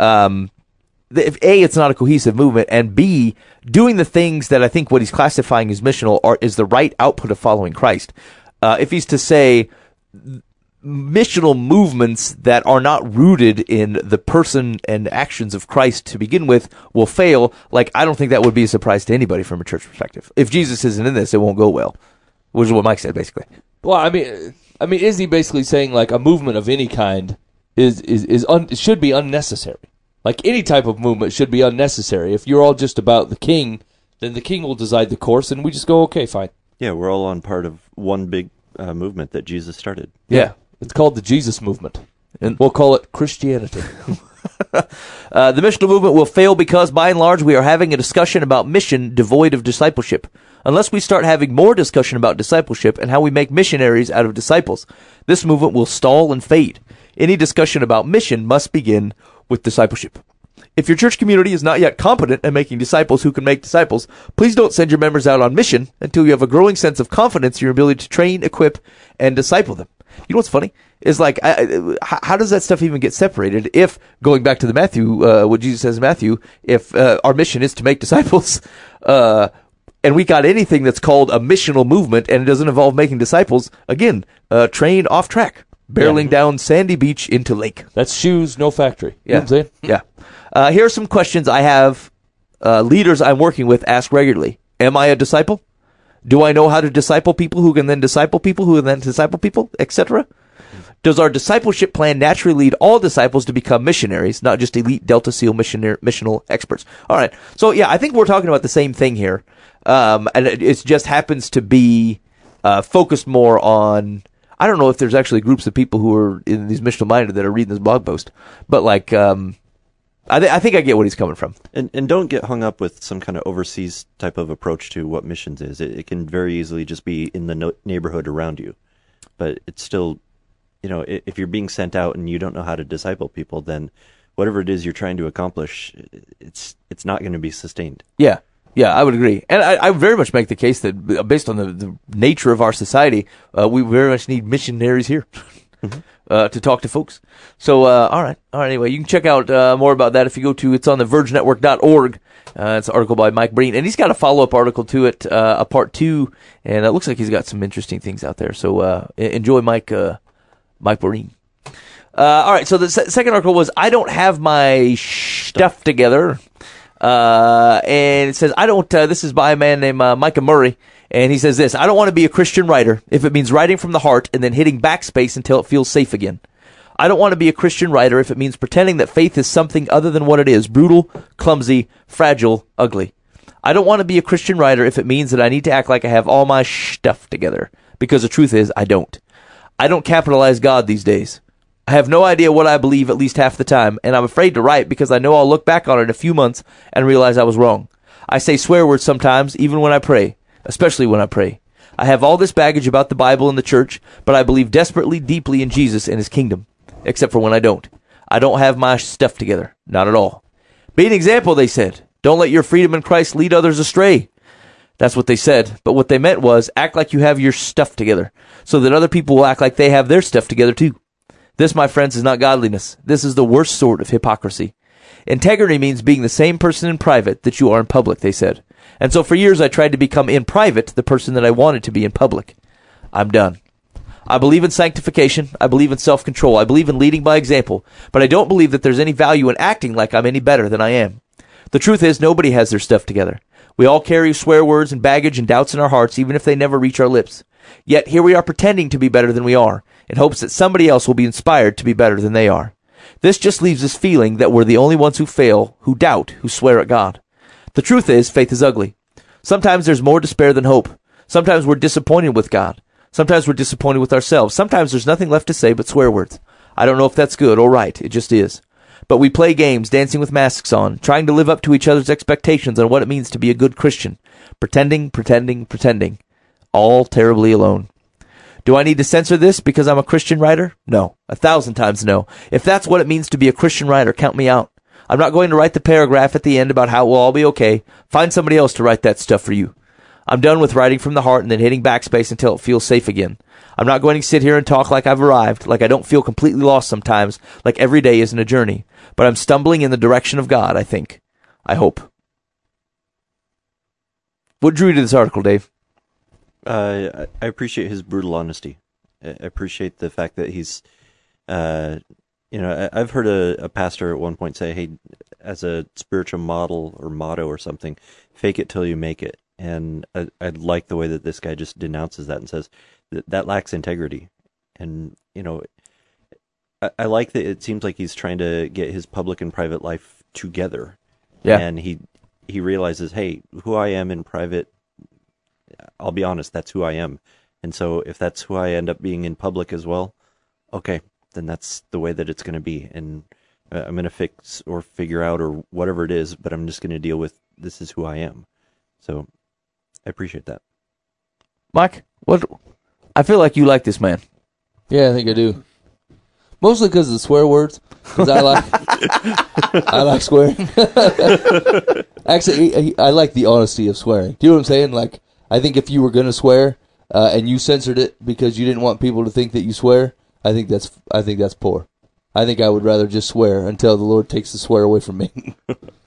If A, it's not a cohesive movement, and B, doing the things that I think what he's classifying as missional is the right output of following Christ. If he's to say missional movements that are not rooted in the person and actions of Christ to begin with will fail, like, I don't think that would be a surprise to anybody from a church perspective. If Jesus isn't in this, it won't go well, which is what Mike said, basically. Well, I mean, is he basically saying, like, a movement of any kind should be unnecessary? Like, any type of movement should be unnecessary. If you're all just about the king, then the king will decide the course, and we just go, okay, fine. Yeah, we're all on part of one big movement that Jesus started. Yeah, it's called the Jesus movement, and we'll call it Christianity. The missional movement will fail because, by and large, we are having a discussion about mission devoid of discipleship. Unless we start having more discussion about discipleship and how we make missionaries out of disciples, this movement will stall and fade. Any discussion about mission must begin with discipleship. If your church community is not yet competent at making disciples who can make disciples, please don't send your members out on mission until you have a growing sense of confidence in your ability to train, equip, and disciple them. You know what's funny? Is like, how does that stuff even get separated if, going back to the Matthew, what Jesus says in Matthew, if our mission is to make disciples, and we got anything that's called a missional movement and it doesn't involve making disciples, again, train off track. Barreling down sandy beach into lake. That's shoes, no factory. Yeah. You know what I'm saying? Yeah. Here are some questions I have leaders I'm working with ask regularly. Am I a disciple? Do I know how to disciple people who can then disciple people who can then disciple people, etc.? Does our discipleship plan naturally lead all disciples to become missionaries, not just elite Delta SEAL missional experts? All right. So, yeah, I think we're talking about the same thing here. And it just happens to be focused more on, I don't know if there's actually groups of people who are in these missional minded that are reading this blog post, but like, I think I get what he's coming from. And don't get hung up with some kind of overseas type of approach to what missions is. It can very easily just be in the neighborhood around you. But it's still, if you're being sent out and you don't know how to disciple people, then whatever it is you're trying to accomplish, it's not going to be sustained. Yeah. Yeah, I would agree. And I very much make the case that based on the nature of our society, we very much need missionaries here. To talk to folks. So, all right. Anyway, you can check out more about that if you go to, it's on the vergenetwork.org. It's an article by Mike Breen, and he's got a follow-up article to it, a part 2, and it looks like he's got some interesting things out there. So, enjoy Mike Breen. All right. So the second article was, I don't have my stuff together. And it says, this is by a man named Micah Murray. And he says this, I don't want to be a Christian writer if it means writing from the heart and then hitting backspace until it feels safe again. I don't want to be a Christian writer if it means pretending that faith is something other than what it is, brutal, clumsy, fragile, ugly. I don't want to be a Christian writer if it means that I need to act like I have all my stuff together, because the truth is, I don't. I don't capitalize God these days. I have no idea what I believe at least half the time, and I'm afraid to write because I know I'll look back on it in a few months and realize I was wrong. I say swear words sometimes, even when I pray, especially when I pray. I have all this baggage about the Bible and the church, but I believe desperately, deeply in Jesus and his kingdom, except for when I don't. I don't have my stuff together. Not at all. Be an example, they said. Don't let your freedom in Christ lead others astray. That's what they said, but what they meant was act like you have your stuff together, so that other people will act like they have their stuff together too. This, my friends, is not godliness. This is the worst sort of hypocrisy. Integrity means being the same person in private that you are in public, they said. And so for years I tried to become in private the person that I wanted to be in public. I'm done. I believe in sanctification. I believe in self-control. I believe in leading by example. But I don't believe that there's any value in acting like I'm any better than I am. The truth is, nobody has their stuff together. We all carry swear words and baggage and doubts in our hearts, even if they never reach our lips. Yet here we are pretending to be better than we are, in hopes that somebody else will be inspired to be better than they are. This just leaves us feeling that we're the only ones who fail, who doubt, who swear at God. The truth is, faith is ugly. Sometimes there's more despair than hope. Sometimes we're disappointed with God. Sometimes we're disappointed with ourselves. Sometimes there's nothing left to say but swear words. I don't know if that's good or right. It just is. But we play games, dancing with masks on, trying to live up to each other's expectations on what it means to be a good Christian. Pretending. All terribly alone. Do I need to censor this because I'm a Christian writer? No. 1,000 times no. If that's what it means to be a Christian writer, count me out. I'm not going to write the paragraph at the end about how we'll all be okay. Find somebody else to write that stuff for you. I'm done with writing from the heart and then hitting backspace until it feels safe again. I'm not going to sit here and talk like I've arrived, like I don't feel completely lost sometimes, like every day isn't a journey. But I'm stumbling in the direction of God, I think. I hope. What drew you to this article, Dave? I appreciate his brutal honesty. I appreciate the fact that he's, I've heard a pastor at one point say, hey, as a spiritual model or motto or something, fake it till you make it. And I like the way that this guy just denounces that and says that lacks integrity. And, I like that it seems like he's trying to get his public and private life together. Yeah. And he realizes, hey, who I am in private, I'll be honest, that's who I am. And so if that's who I end up being in public as well, okay, then that's the way that it's going to be. And I'm going to fix or figure out or whatever it is, but I'm just going to deal with this is who I am. So I appreciate that. Mike, I feel like you like this man. Yeah, I think I do. Mostly because of the swear words. Because I like swearing. Actually, I like the honesty of swearing. Do you know what I'm saying? Like, I think if you were going to swear and you censored it because you didn't want people to think that you swear, I think that's poor. I think I would rather just swear until the Lord takes the swear away from me.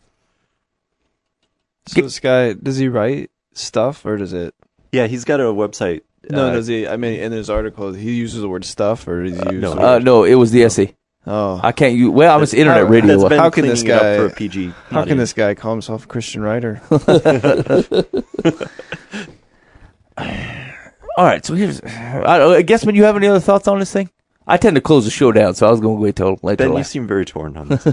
So this guy, does he write stuff or does it? Yeah, he's got a website. No, does he? I mean, in his article, he uses the word stuff or does he use? No, it was the essay. Oh, I can't use. Well, I'm just internet radio. How can this guy? For a PG how can this guy call himself a Christian writer? All right, so here's. Guessman, you have any other thoughts on this thing? I tend to close the show down, so I was going to wait till later. Ben, you seem very torn on this.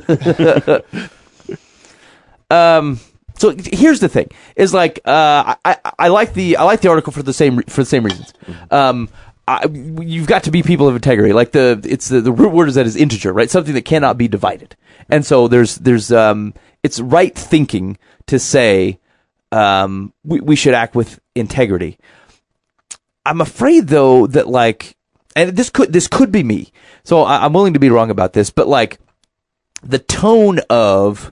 So here's the thing: is like I like the article for the same reasons. You've got to be people of integrity. Like the root word is that is integer, right? Something that cannot be divided. And so there's it's right thinking to say we should act with integrity. I'm afraid though that like, and this could be me. So I'm willing to be wrong about this, but like the tone of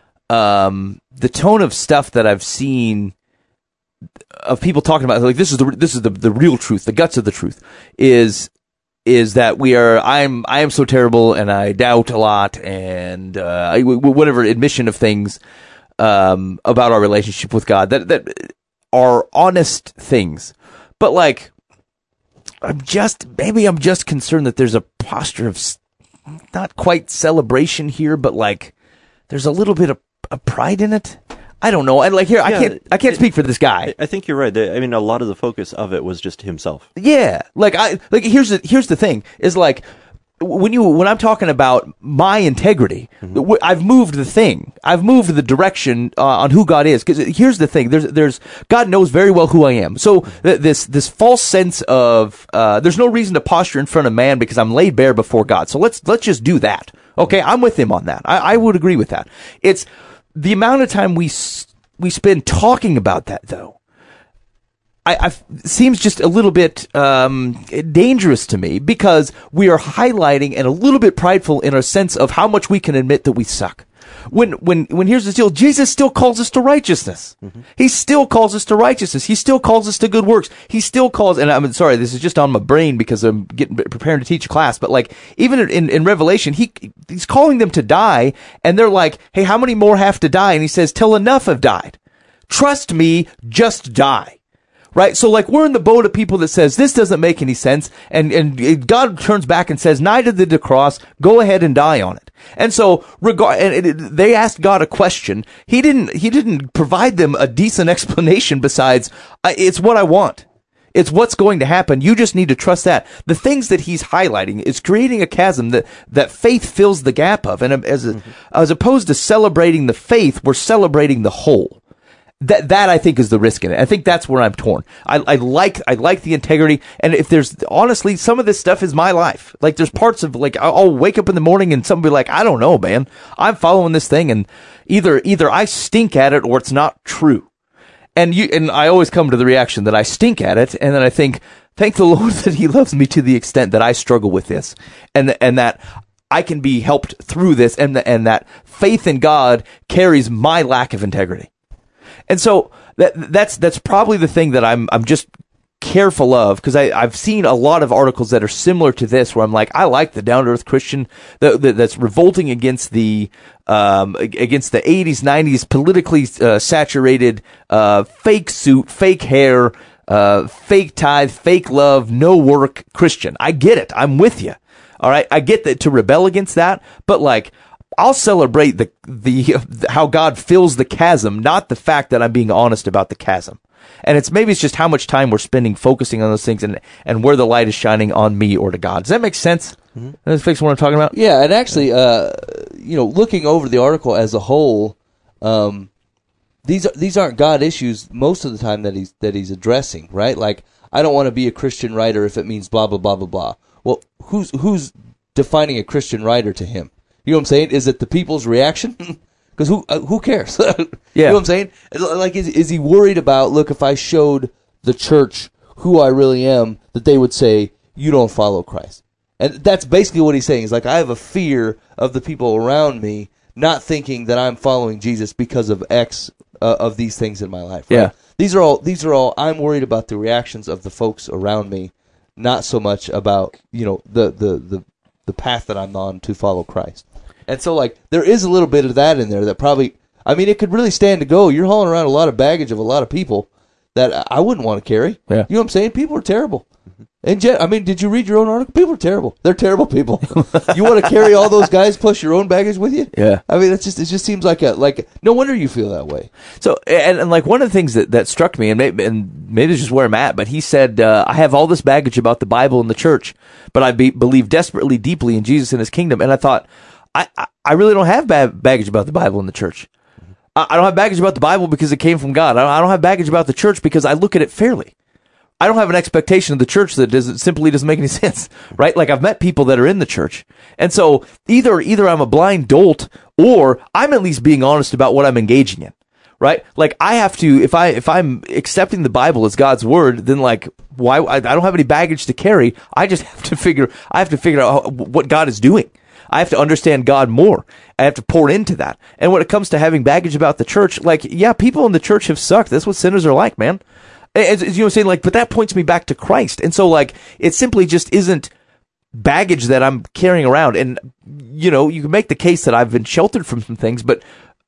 stuff that I've seen of people talking about, like this is the real truth, the guts of the truth is that I am so terrible and I doubt a lot and whatever admission of things about our relationship with God that are honest things, but like I'm just concerned that there's a posture of not quite celebration here, but like there's a little bit of pride in it. I don't know. And like here, I can't speak for this guy. I think you're right. I mean, a lot of the focus of it was just himself. Yeah. Here's the thing is like when I'm talking about my integrity, I've moved the thing. I've moved the direction on who God is. Because here's the thing: there's God knows very well who I am. So this false sense of there's no reason to posture in front of man because I'm laid bare before God. So let's just do that. Okay, I'm with him on that. I would agree with that. It's the amount of time we spend talking about that, though. Seems just a little bit dangerous to me because we are highlighting and a little bit prideful in our sense of how much we can admit that we suck. When here's the deal, Jesus still calls us to righteousness. He still calls us to righteousness. He still calls us to good works. He still calls, and I'm sorry, this is just on my brain because I'm preparing to teach a class, but like even in Revelation, he's calling them to die, and they're like, hey, how many more have to die? And he says, till enough have died. Trust me, just die. Right? So like we're in the boat of people that says this doesn't make any sense and God turns back and says, neither did the cross, go ahead and die on it. And so they asked God a question. He didn't provide them a decent explanation besides it's what I want. It's what's going to happen. You just need to trust that. The things that he's highlighting is creating a chasm that faith fills the gap of. And as opposed to celebrating the faith, we're celebrating the whole. That I think is the risk in it. I think that's where I'm torn. I like the integrity, and if there's honestly some of this stuff is my life. Like there's parts of like I'll wake up in the morning and somebody like I don't know, man. I'm following this thing, and either I stink at it or it's not true. And I always come to the reaction that I stink at it, and then I think, thank the Lord that He loves me to the extent that I struggle with this, and that I can be helped through this, and that faith in God carries my lack of integrity. And so that's probably the thing that I'm just careful of, because I've seen a lot of articles that are similar to this where I'm like, I like the down to earth Christian that's revolting against the 80s, 90s politically saturated fake suit, fake hair, fake tithe, fake love, no work Christian. I get it. I'm with you. All right. I get that to rebel against that, but like, I'll celebrate the how God fills the chasm, not the fact that I'm being honest about the chasm. And maybe it's just how much time we're spending focusing on those things and where the light is shining on me or to God. Does that make sense? Does that fix what I'm talking about? Yeah, and actually, looking over the article as a whole, these aren't God issues most of the time that he's addressing, right? Like, I don't want to be a Christian writer if it means blah blah blah blah blah. Well, who's defining a Christian writer to him? You know what I'm saying? Is it the people's reaction? Because who cares? Yeah. You know what I'm saying? Like, is he worried about, look, if I showed the church who I really am, that they would say, you don't follow Christ? And that's basically what he's saying. He's like, I have a fear of the people around me not thinking that I'm following Jesus because of X of these things in my life. Right? Yeah. These are all, I'm worried about the reactions of the folks around me, not so much about, the path that I'm on to follow Christ. And so, like, there is a little bit of that in there that probably, it could really stand to go. You're hauling around a lot of baggage of a lot of people that I wouldn't want to carry. Yeah. You know what I'm saying? People are terrible. And I mean, did you read your own article? People are terrible. They're terrible people. You want to carry all those guys plus your own baggage with you? Yeah. I mean, it just seems like no wonder you feel that way. So, and like one of the things that struck me, and maybe it's just where I'm at, but he said, I have all this baggage about the Bible and the church, but I believe desperately, deeply in Jesus and his kingdom. And I thought, I really don't have baggage about the Bible and the church. I don't have baggage about the Bible because it came from God. I don't have baggage about the church because I look at it fairly. I don't have an expectation of the church that simply doesn't make any sense, right? Like I've met people that are in the church. And so either I'm a blind dolt or I'm at least being honest about what I'm engaging in, right? Like I have to, if I'm accepting the Bible as God's word, then like why I don't have any baggage to carry. I just have to figure out what God is doing. I have to understand God more. I have to pour into that. And when it comes to having baggage about the church, like, yeah, people in the church have sucked. That's what sinners are like, man. As you know, saying like, but that points me back to Christ. And so like, it simply just isn't baggage that I'm carrying around. And, you know, you can make the case that I've been sheltered from some things, but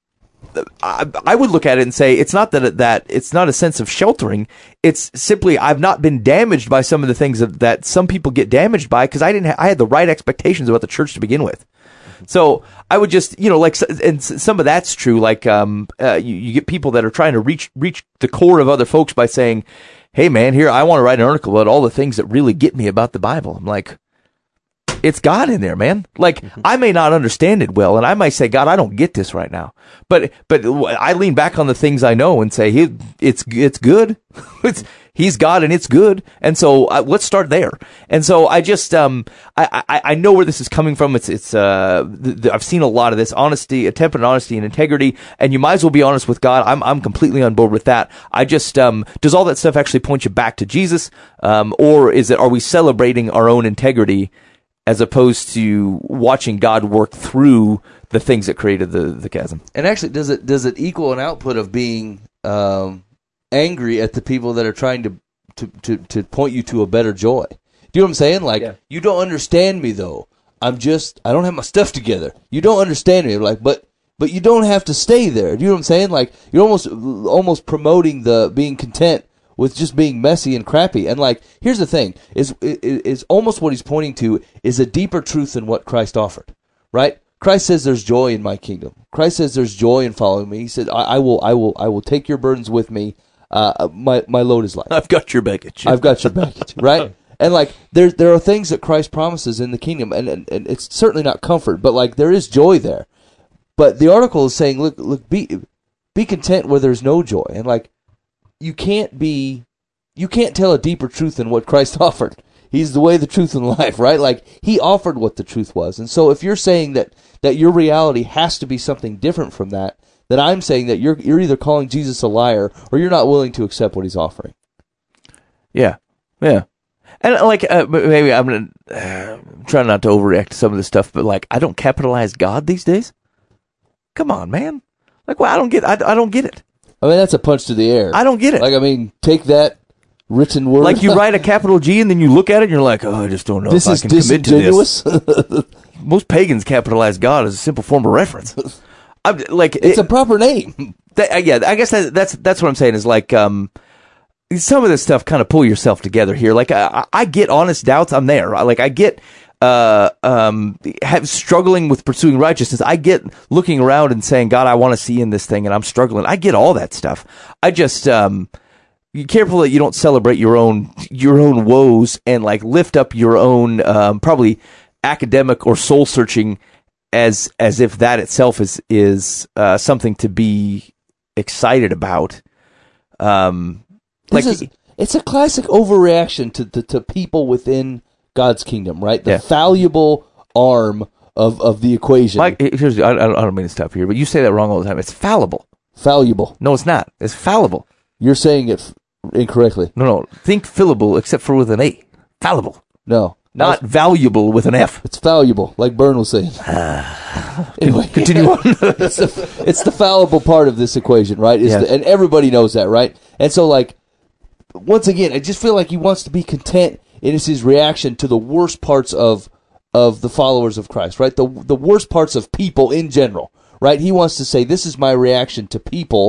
I would look at it and say, it's not that it's not a sense of sheltering. It's simply, I've not been damaged by some of the things that some people get damaged by because I had the right expectations about the church to begin with. So I would just, you know, like, and some of that's true. Like, you get people that are trying to reach the core of other folks by saying, hey man, here, I want to write an article about all the things that really get me about the Bible. I'm like, it's God in there, man. Like, I may not understand it well, and I might say, God, I don't get this right now. But I lean back on the things I know and say, it's good. He's God and it's good. And so let's start there. And so I just, I know where this is coming from. I've seen a lot of this honesty, attempted honesty and integrity, and you might as well be honest with God. I'm completely on board with that. I just, does all that stuff actually point you back to Jesus? Or are we celebrating our own integrity as opposed to watching God work through the things that created the chasm? And actually, does it equal an output of being angry at the people that are trying to point you to a better joy? Do you know what I'm saying? Like, You don't understand me though. I don't have my stuff together. You don't understand me. Like, but you don't have to stay there. Do you know what I'm saying? Like, you're almost promoting the being content with just being messy and crappy. And like, here's the thing, is almost what he's pointing to is a deeper truth than what Christ offered, right? Christ says there's joy in my kingdom. Christ says there's joy in following me. He said, I will take your burdens with me. My load is light. I've got your baggage. I've got your baggage, right? And like, there are things that Christ promises in the kingdom, and it's certainly not comfort, but like, there is joy there. But the article is saying, look, be content where there's no joy. And like, you can't tell a deeper truth than what Christ offered. He's the way, the truth, and the life, right? Like, he offered what the truth was. And so if you're saying that your reality has to be something different from that, then I'm saying that you're either calling Jesus a liar or you're not willing to accept what he's offering. Yeah. Yeah. And like, maybe I'm going to try not to overreact to some of this stuff, but like, I don't capitalize God these days. Come on, man. Like, well, I don't get it. I mean, that's a punch to the air. I don't get it. Like, I mean, take that written word. Like, you write a capital G and then you look at it and you're like, oh, I just don't know if I can commit to this. Most pagans capitalize God as a simple form of reference. It's a proper name. Yeah, I guess that's what I'm saying is like, some of this stuff kind of pull yourself together here. Like, I get honest doubts. I'm there. Like, I get struggling with pursuing righteousness. I get looking around and saying, God, I want to see in this thing, and I'm struggling. I get all that stuff. I just be careful that you don't celebrate your own woes and like lift up your own probably academic or soul searching as if that itself is something to be excited about. It's a classic overreaction to people within God's kingdom, right? The fallible arm of the equation. Mike, I don't mean to stop here, but you say that wrong all the time. It's fallible. Fallible. No, it's not. It's fallible. You're saying it incorrectly. No. Think fillable, except for with an A. Fallible. No. Not valuable with an F. It's fallible, like Byrne was saying. Anyway, continue on. It's the fallible part of this equation, right? And everybody knows that, right? And so, like, once again, I just feel like he wants to be content. It is his reaction to the worst parts of the followers of Christ, right? The worst parts of people in general, right? He wants to say, this is my reaction to people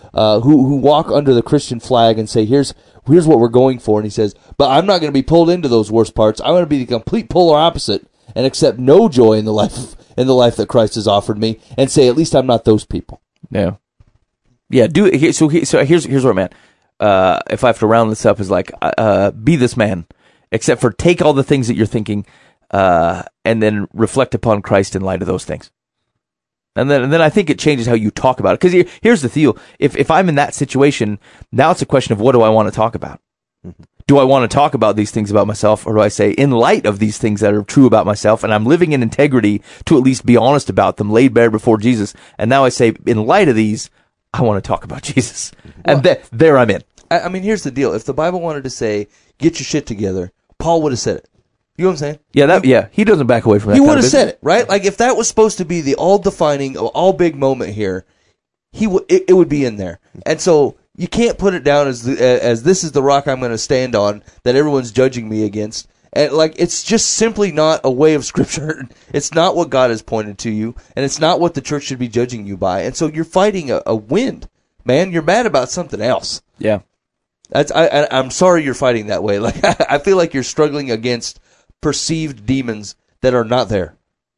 who walk under the Christian flag and say, here's what we're going for. And he says, but I'm not going to be pulled into those worst parts. I'm going to be the complete polar opposite and accept no joy in the life that Christ has offered me, and say, at least I'm not those people. Yeah. Yeah. So here's where I'm at. If I have to round this up, is like, be this man, except for take all the things that you're thinking, and then reflect upon Christ in light of those things. And then I think it changes how you talk about it. Because here's the deal. If I'm in that situation, now it's a question of what do I want to talk about? Mm-hmm. Do I want to talk about these things about myself, or do I say, in light of these things that are true about myself, and I'm living in integrity to at least be honest about them, laid bare before Jesus, and now I say, in light of these, I want to talk about Jesus. And there I'm in. I mean, here's the deal. If the Bible wanted to say, get your shit together, Paul would have said it. You know what I'm saying? Yeah, he doesn't back away from that. He would have said it, right? Like, if that was supposed to be the all-defining, all-big moment here, it would be in there. And so you can't put it down as this is the rock I'm going to stand on that everyone's judging me against. And like, it's just simply not a way of Scripture. It's not what God has pointed to you, and it's not what the church should be judging you by. And so you're fighting a wind, man. You're mad about something else. Yeah. I'm sorry you're fighting that way. Like, I feel like you're struggling against perceived demons that are not there.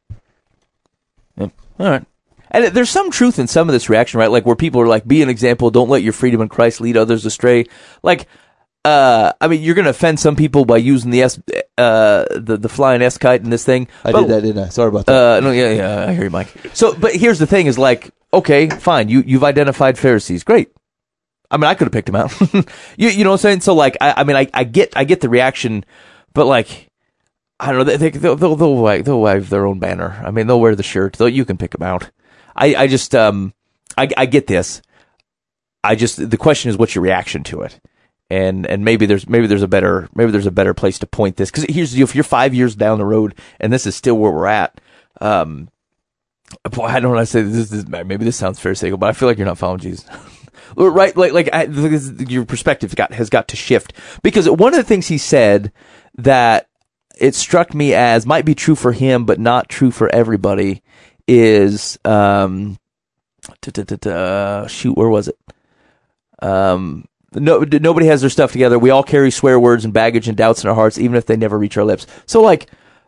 Yeah. All right. And there's some truth in some of this reaction, right? Like, where people are like, be an example, don't let your freedom in Christ lead others astray. Like, I mean, you're going to offend some people by using the flying S-kite in this thing. I did that, didn't I? Sorry about that. No, yeah, I hear you, Mike. So, but here's the thing is like, okay, fine, you've identified Pharisees. Great. I mean, I could have picked them out. you know what I'm saying? So, like, I mean, I get the reaction, but like, I don't know, they'll wave their own banner. I mean, they'll wear the shirt. You can pick them out. I just, I get this. The question is, what's your reaction to it? And maybe there's a better place to point this. Cause here's the deal. If you're 5 years down the road and this is still where we're at, boy, I don't want to say this, maybe this sounds pharisaical, but I feel like you're not following Jesus. Right? Your perspective has got to shift, because one of the things he said that it struck me as might be true for him, but not true for everybody is, shoot, where was it? Nobody has their stuff together. We all carry swear words and baggage and doubts in our hearts, even if they never reach our lips. So, like,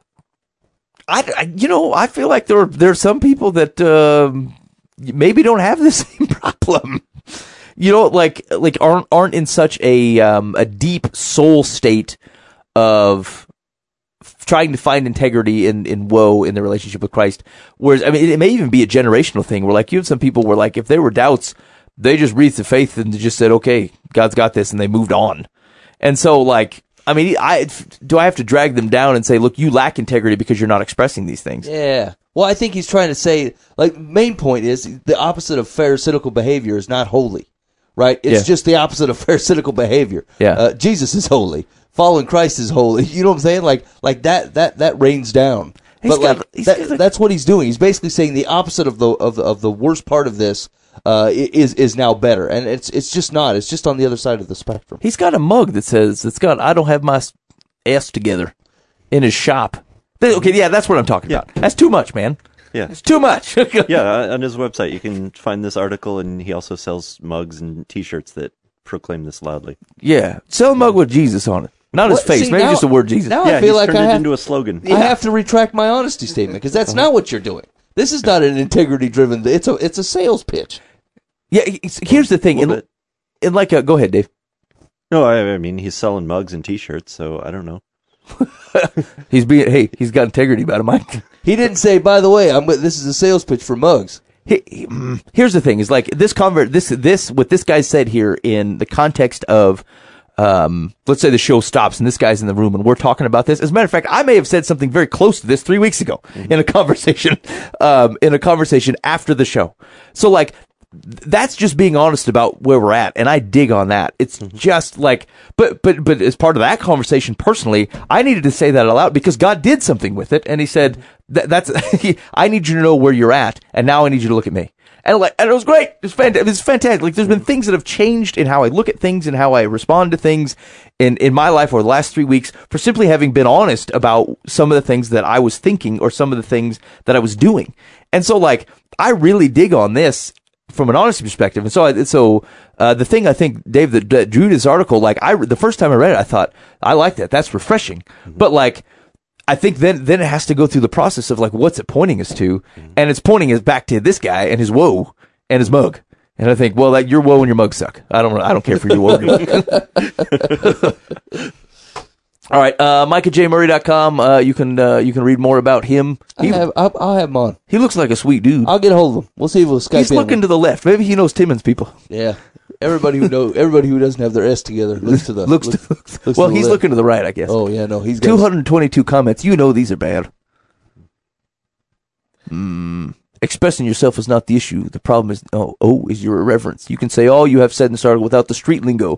I feel like there are some people that maybe don't have the same problem. Like aren't in such a deep soul state of trying to find integrity in woe in the relationship with Christ. Whereas, I mean, it may even be a generational thing where, like, you have some people where, like, if there were doubts, they just breathed the faith and just said, okay, God's got this, and they moved on. And so, like, I mean, do I have to drag them down and say, look, you lack integrity because you're not expressing these things? Yeah. Well, I think he's trying to say, like, main point is the opposite of pharisaical behavior is not holy, right? It's just the opposite of pharisaical behavior. Yeah. Jesus is holy. Following Christ is holy. You know what I'm saying? Like that rains down. That's what he's doing. He's basically saying the opposite of the worst part of this is now better, and it's just not. It's just on the other side of the spectrum. He's got a mug that says I don't have my ass together in his shop. Okay, yeah, that's what I'm talking about. That's too much, man. Yeah, it's too much. Yeah, on his website you can find this article, and he also sells mugs and T-shirts that proclaim this loudly. Yeah, sell a mug with Jesus on it. Not his face, maybe just the word Jesus. Now I feel like turned it into a slogan. I have to retract my honesty statement, because that's not what you're doing. This is not an integrity-driven. It's a sales pitch. Yeah, here's the thing. Go ahead, Dave. No, I mean, he's selling mugs and T-shirts, so I don't know. He's got integrity about him, Mike. He didn't say, by the way, this is a sales pitch for mugs. Here's the thing: is like this what this guy said here in the context of. Let's say the show stops and this guy's in the room and we're talking about this. As a matter of fact, I may have said something very close to this 3 weeks ago in a conversation after the show. So, like, that's just being honest about where we're at, and I dig on that. It's just like, but as part of that conversation, personally, I needed to say that aloud because God did something with it, and He said that's I need you to know where you're at, and now I need you to look at me. And it was great. It was fantastic. Like, there's been things that have changed in how I look at things and how I respond to things in my life over the last 3 weeks for simply having been honest about some of the things that I was thinking or some of the things that I was doing. And so, like, I really dig on this from an honesty perspective. And so the thing I think, Dave, that drew this article, like the first time I read it, I thought, I like that. That's refreshing. But like, I think then it has to go through the process of like, what's it pointing us to? And it's pointing us back to this guy and his woe and his mug. And I think, well, like your woe and your mug suck. I don't care for your woe. All right, MicahJMurray.com. You can read more about him. I'll have him on. He looks like a sweet dude. I'll get a hold of him. We'll see if we'll Skype. He's looking to the left. Maybe he knows Timmons people. Yeah. Everybody who doesn't have their S together looks to the looks well, he's looking to the right, I guess. Oh yeah, no, he's got 222 comments. You know these are bad. Expressing yourself is not the issue. The problem is is your irreverence. You can say all you have said in this article without the street lingo.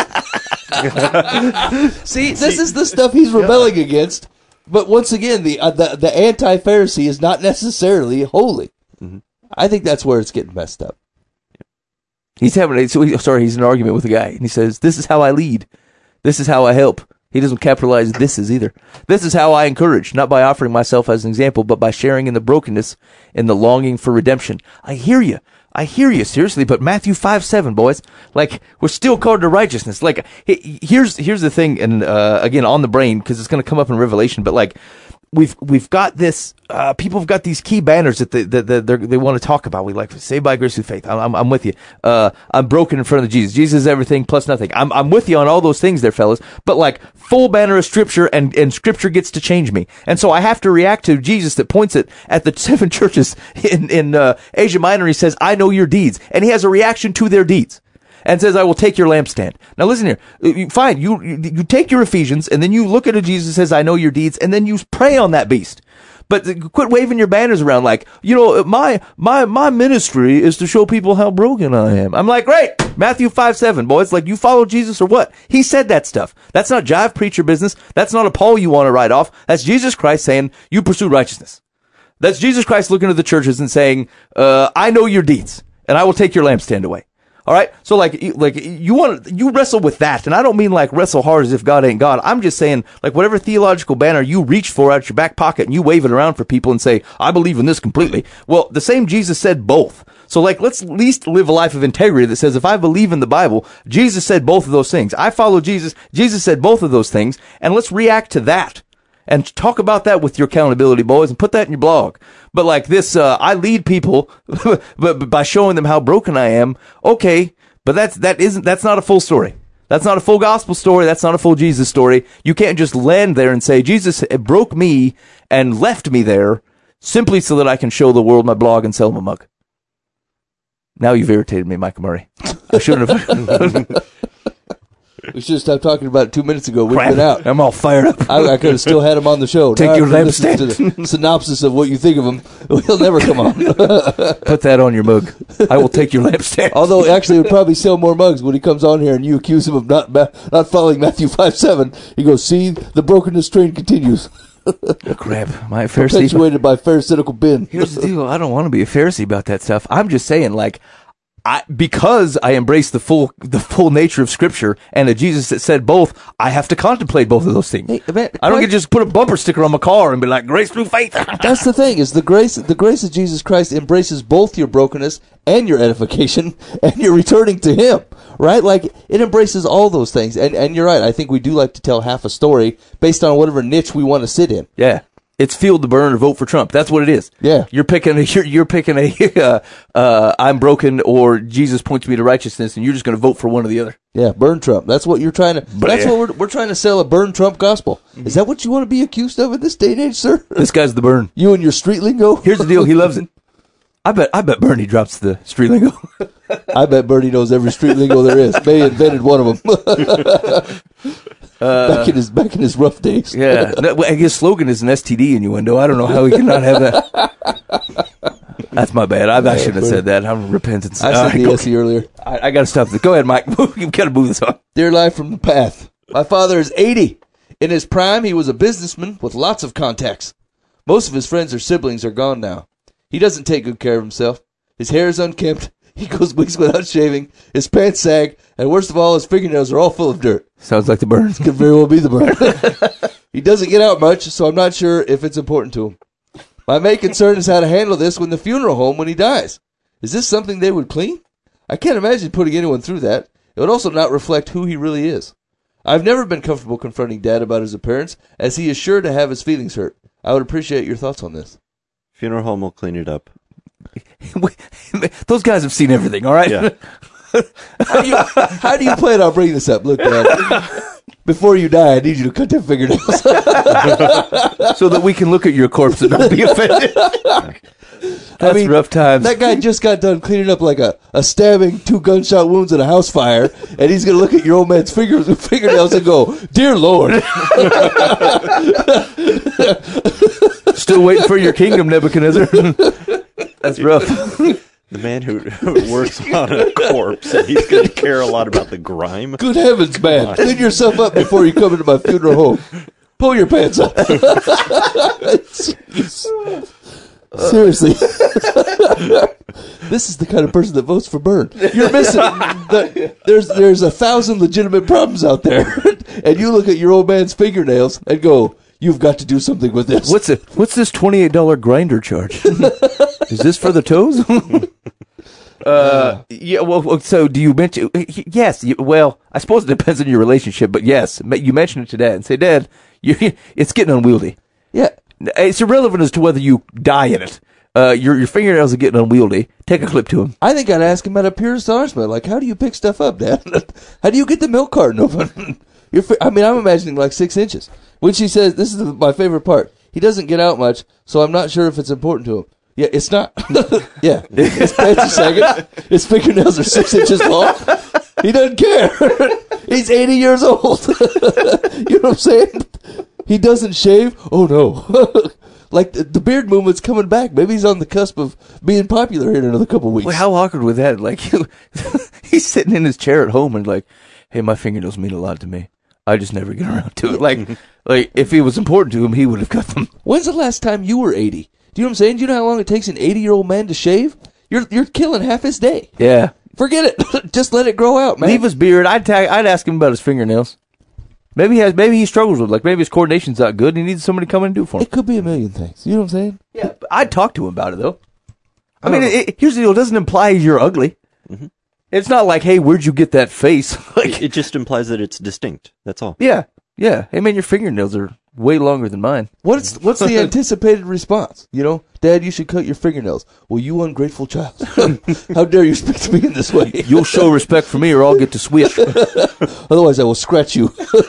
See, this is the stuff he's rebelling against. But once again, the anti-Pharisee is not necessarily holy. Mm-hmm. I think that's where it's getting messed up. He's in an argument with a guy, and he says, "This is how I lead. This is how I help." He doesn't capitalize "this is" either. This is how I encourage, not by offering myself as an example, but by sharing in the brokenness and the longing for redemption. I hear you, seriously, but Matthew 5:7, boys, like, we're still called to righteousness. Like, here's the thing, and again, on the brain, because it's going to come up in Revelation, but like, we've got this, people have got these key banners that they want to talk about. We like, saved by grace through faith. I'm with you. I'm broken in front of Jesus. Jesus is everything plus nothing. I'm with you on all those things there, fellas. But like, full banner of scripture, and scripture gets to change me. And so I have to react to Jesus that points it at the 7 churches in Asia Minor. He says, I know your deeds. And he has a reaction to their deeds. And says, I will take your lampstand. Now listen here. Fine. You take your Ephesians, and then you look at a Jesus that says, I know your deeds, and then you pray on that beast. But quit waving your banners around like, my ministry is to show people how broken I am. I'm like, great. Matthew 5:7, boys. Like, you follow Jesus or what? He said that stuff. That's not jive preacher business. That's not a Paul you want to write off. That's Jesus Christ saying, you pursue righteousness. That's Jesus Christ looking at the churches and saying, I know your deeds, and I will take your lampstand away. All right. So like you wrestle with that. And I don't mean like wrestle hard as if God ain't God. I'm just saying, like, whatever theological banner you reach for out your back pocket and you wave it around for people and say, I believe in this completely. Well, the same Jesus said both. So like, let's at least live a life of integrity that says, if I believe in the Bible, Jesus said both of those things. I follow Jesus. Jesus said both of those things. And let's react to that. And talk about that with your accountability, boys, and put that in your blog. But like this, I lead people but by showing them how broken I am. Okay, but that's not a full story. That's not a full gospel story. That's not a full Jesus story. You can't just land there and say, Jesus broke me and left me there simply so that I can show the world my blog and sell them a mug. Now you've irritated me, Micah Murray. I shouldn't have. We should have stopped talking about it 2 minutes ago. We've been out. I'm all fired up. I could have still had him on the show. Take your lampstand. To the synopsis of what you think of him. He'll never come on. Put that on your mug. I will take your lampstand. Although, actually, it would probably sell more mugs when he comes on here and you accuse him of not following Matthew 5:7. He goes, see, the brokenness train continues. Crap. My Pharisee. Perpetuated by Pharisaical Ben. Here's the deal. I don't want to be a Pharisee about that stuff. I'm just saying, like, because I embrace the full nature of Scripture and a Jesus that said both, I have to contemplate both of those things. Hey, man, I don't get to just put a bumper sticker on my car and be like, grace through faith. That's the thing, is the grace of Jesus Christ embraces both your brokenness and your edification and your returning to Him, right? Like, it embraces all those things. And you're right, I think we do like to tell half a story based on whatever niche we want to sit in. Yeah. It's field the burn or vote for Trump. That's what it is. Yeah. You're picking a I'm broken or Jesus points me to righteousness, and you're just going to vote for one or the other. Yeah, burn Trump. That's what you're trying to. That's what we're trying to sell, a burn Trump gospel. Mm-hmm. Is that what you want to be accused of in this day and age, sir? This guy's the burn. You and your street lingo. Here's the deal. He loves it. I bet Bernie drops the street lingo. I bet Bernie knows every street lingo there is. May invented one of them. Back in his rough days. Yeah, his slogan is an STD innuendo. I don't know how he cannot have that. That's my bad. I shouldn't have said that. I'm repentant. I said the SE earlier. I got to stop this. Go ahead, Mike. You've got to move this on. Dear Life from the Path. My father is 80. In his prime, he was a businessman with lots of contacts. Most of his friends or siblings are gone now. He doesn't take good care of himself. His hair is unkempt. He goes weeks without shaving. His pants sag. And worst of all, his fingernails are all full of dirt. Sounds like the burn. Could very well be the burn. He doesn't get out much, so I'm not sure if it's important to him. My main concern is how to handle this when the funeral home when he dies. Is this something they would clean? I can't imagine putting anyone through that. It would also not reflect who he really is. I've never been comfortable confronting Dad about his appearance, as he is sure to have his feelings hurt. I would appreciate your thoughts on this. Funeral home will clean it up. Those guys have seen everything, all right? Yeah. How do you plan on bringing this up? Look, Dad, before you die, I need you to cut their fingernails. So that we can look at your corpse and not be offended. That's rough times. That guy just got done cleaning up like a stabbing, 2 gunshot wounds, and a house fire, and he's going to look at your old man's fingernails and go, "Dear Lord." Still waiting for your kingdom, Nebuchadnezzar. That's rough. The man who works on a corpse, and he's going to care a lot about the grime. Good heavens, man. Clean yourself up before you come into my funeral home. Pull your pants up. Seriously. This is the kind of person that votes for Byrne. You're missing. There's 1,000 legitimate problems out there, and you look at your old man's fingernails and go, "You've got to do something with this." What's this $28 grinder charge? Is this for the toes? Yeah. Well, so do you mention? Yes. Well, I suppose it depends on your relationship, but yes, you mention it to Dad and say, "Dad, it's getting unwieldy." Yeah. It's irrelevant as to whether you die in it. Your fingernails are getting unwieldy. Take a clip to him. I think I'd ask him out of pure astonishment, like, how do you pick stuff up, Dad? How do you get the milk carton open? I'm imagining like 6 inches. When she says, this is my favorite part, he doesn't get out much, so I'm not sure if it's important to him. Yeah, it's not. Yeah. His pants are sagging. His fingernails are 6 inches long. He doesn't care. He's 80 years old. You know what I'm saying? He doesn't shave. Oh, no. Like, the beard movement's coming back. Maybe he's on the cusp of being popular here in another couple of weeks. Well, how awkward would that? Like, he's sitting in his chair at home and like, "Hey, my fingernails mean a lot to me. I just never get around to it." Like if it was important to him, he would have cut them. When's the last time you were 80? Do you know what I'm saying? Do you know how long it takes an 80-year-old man to shave? You're killing half his day. Yeah. Forget it. Just let it grow out, man. Leave his beard. I'd ask him about his fingernails. Maybe he struggles with, like, maybe his coordination's not good and he needs somebody to come in and do it for him. It could be a million things. You know what I'm saying? Yeah, but I'd talk to him about it, though. I mean, here's the deal. It doesn't imply you're ugly. Mm-hmm. It's not like, "Hey, where'd you get that face?" Like, it just implies that it's distinct. That's all. Yeah. Yeah. Hey, man, your fingernails are way longer than mine. What's the anticipated response? You know, "Dad, you should cut your fingernails." "Well, you ungrateful child. How dare you speak to me in this way?" "You'll show respect for me or I'll get to switch." "Otherwise, I will scratch you."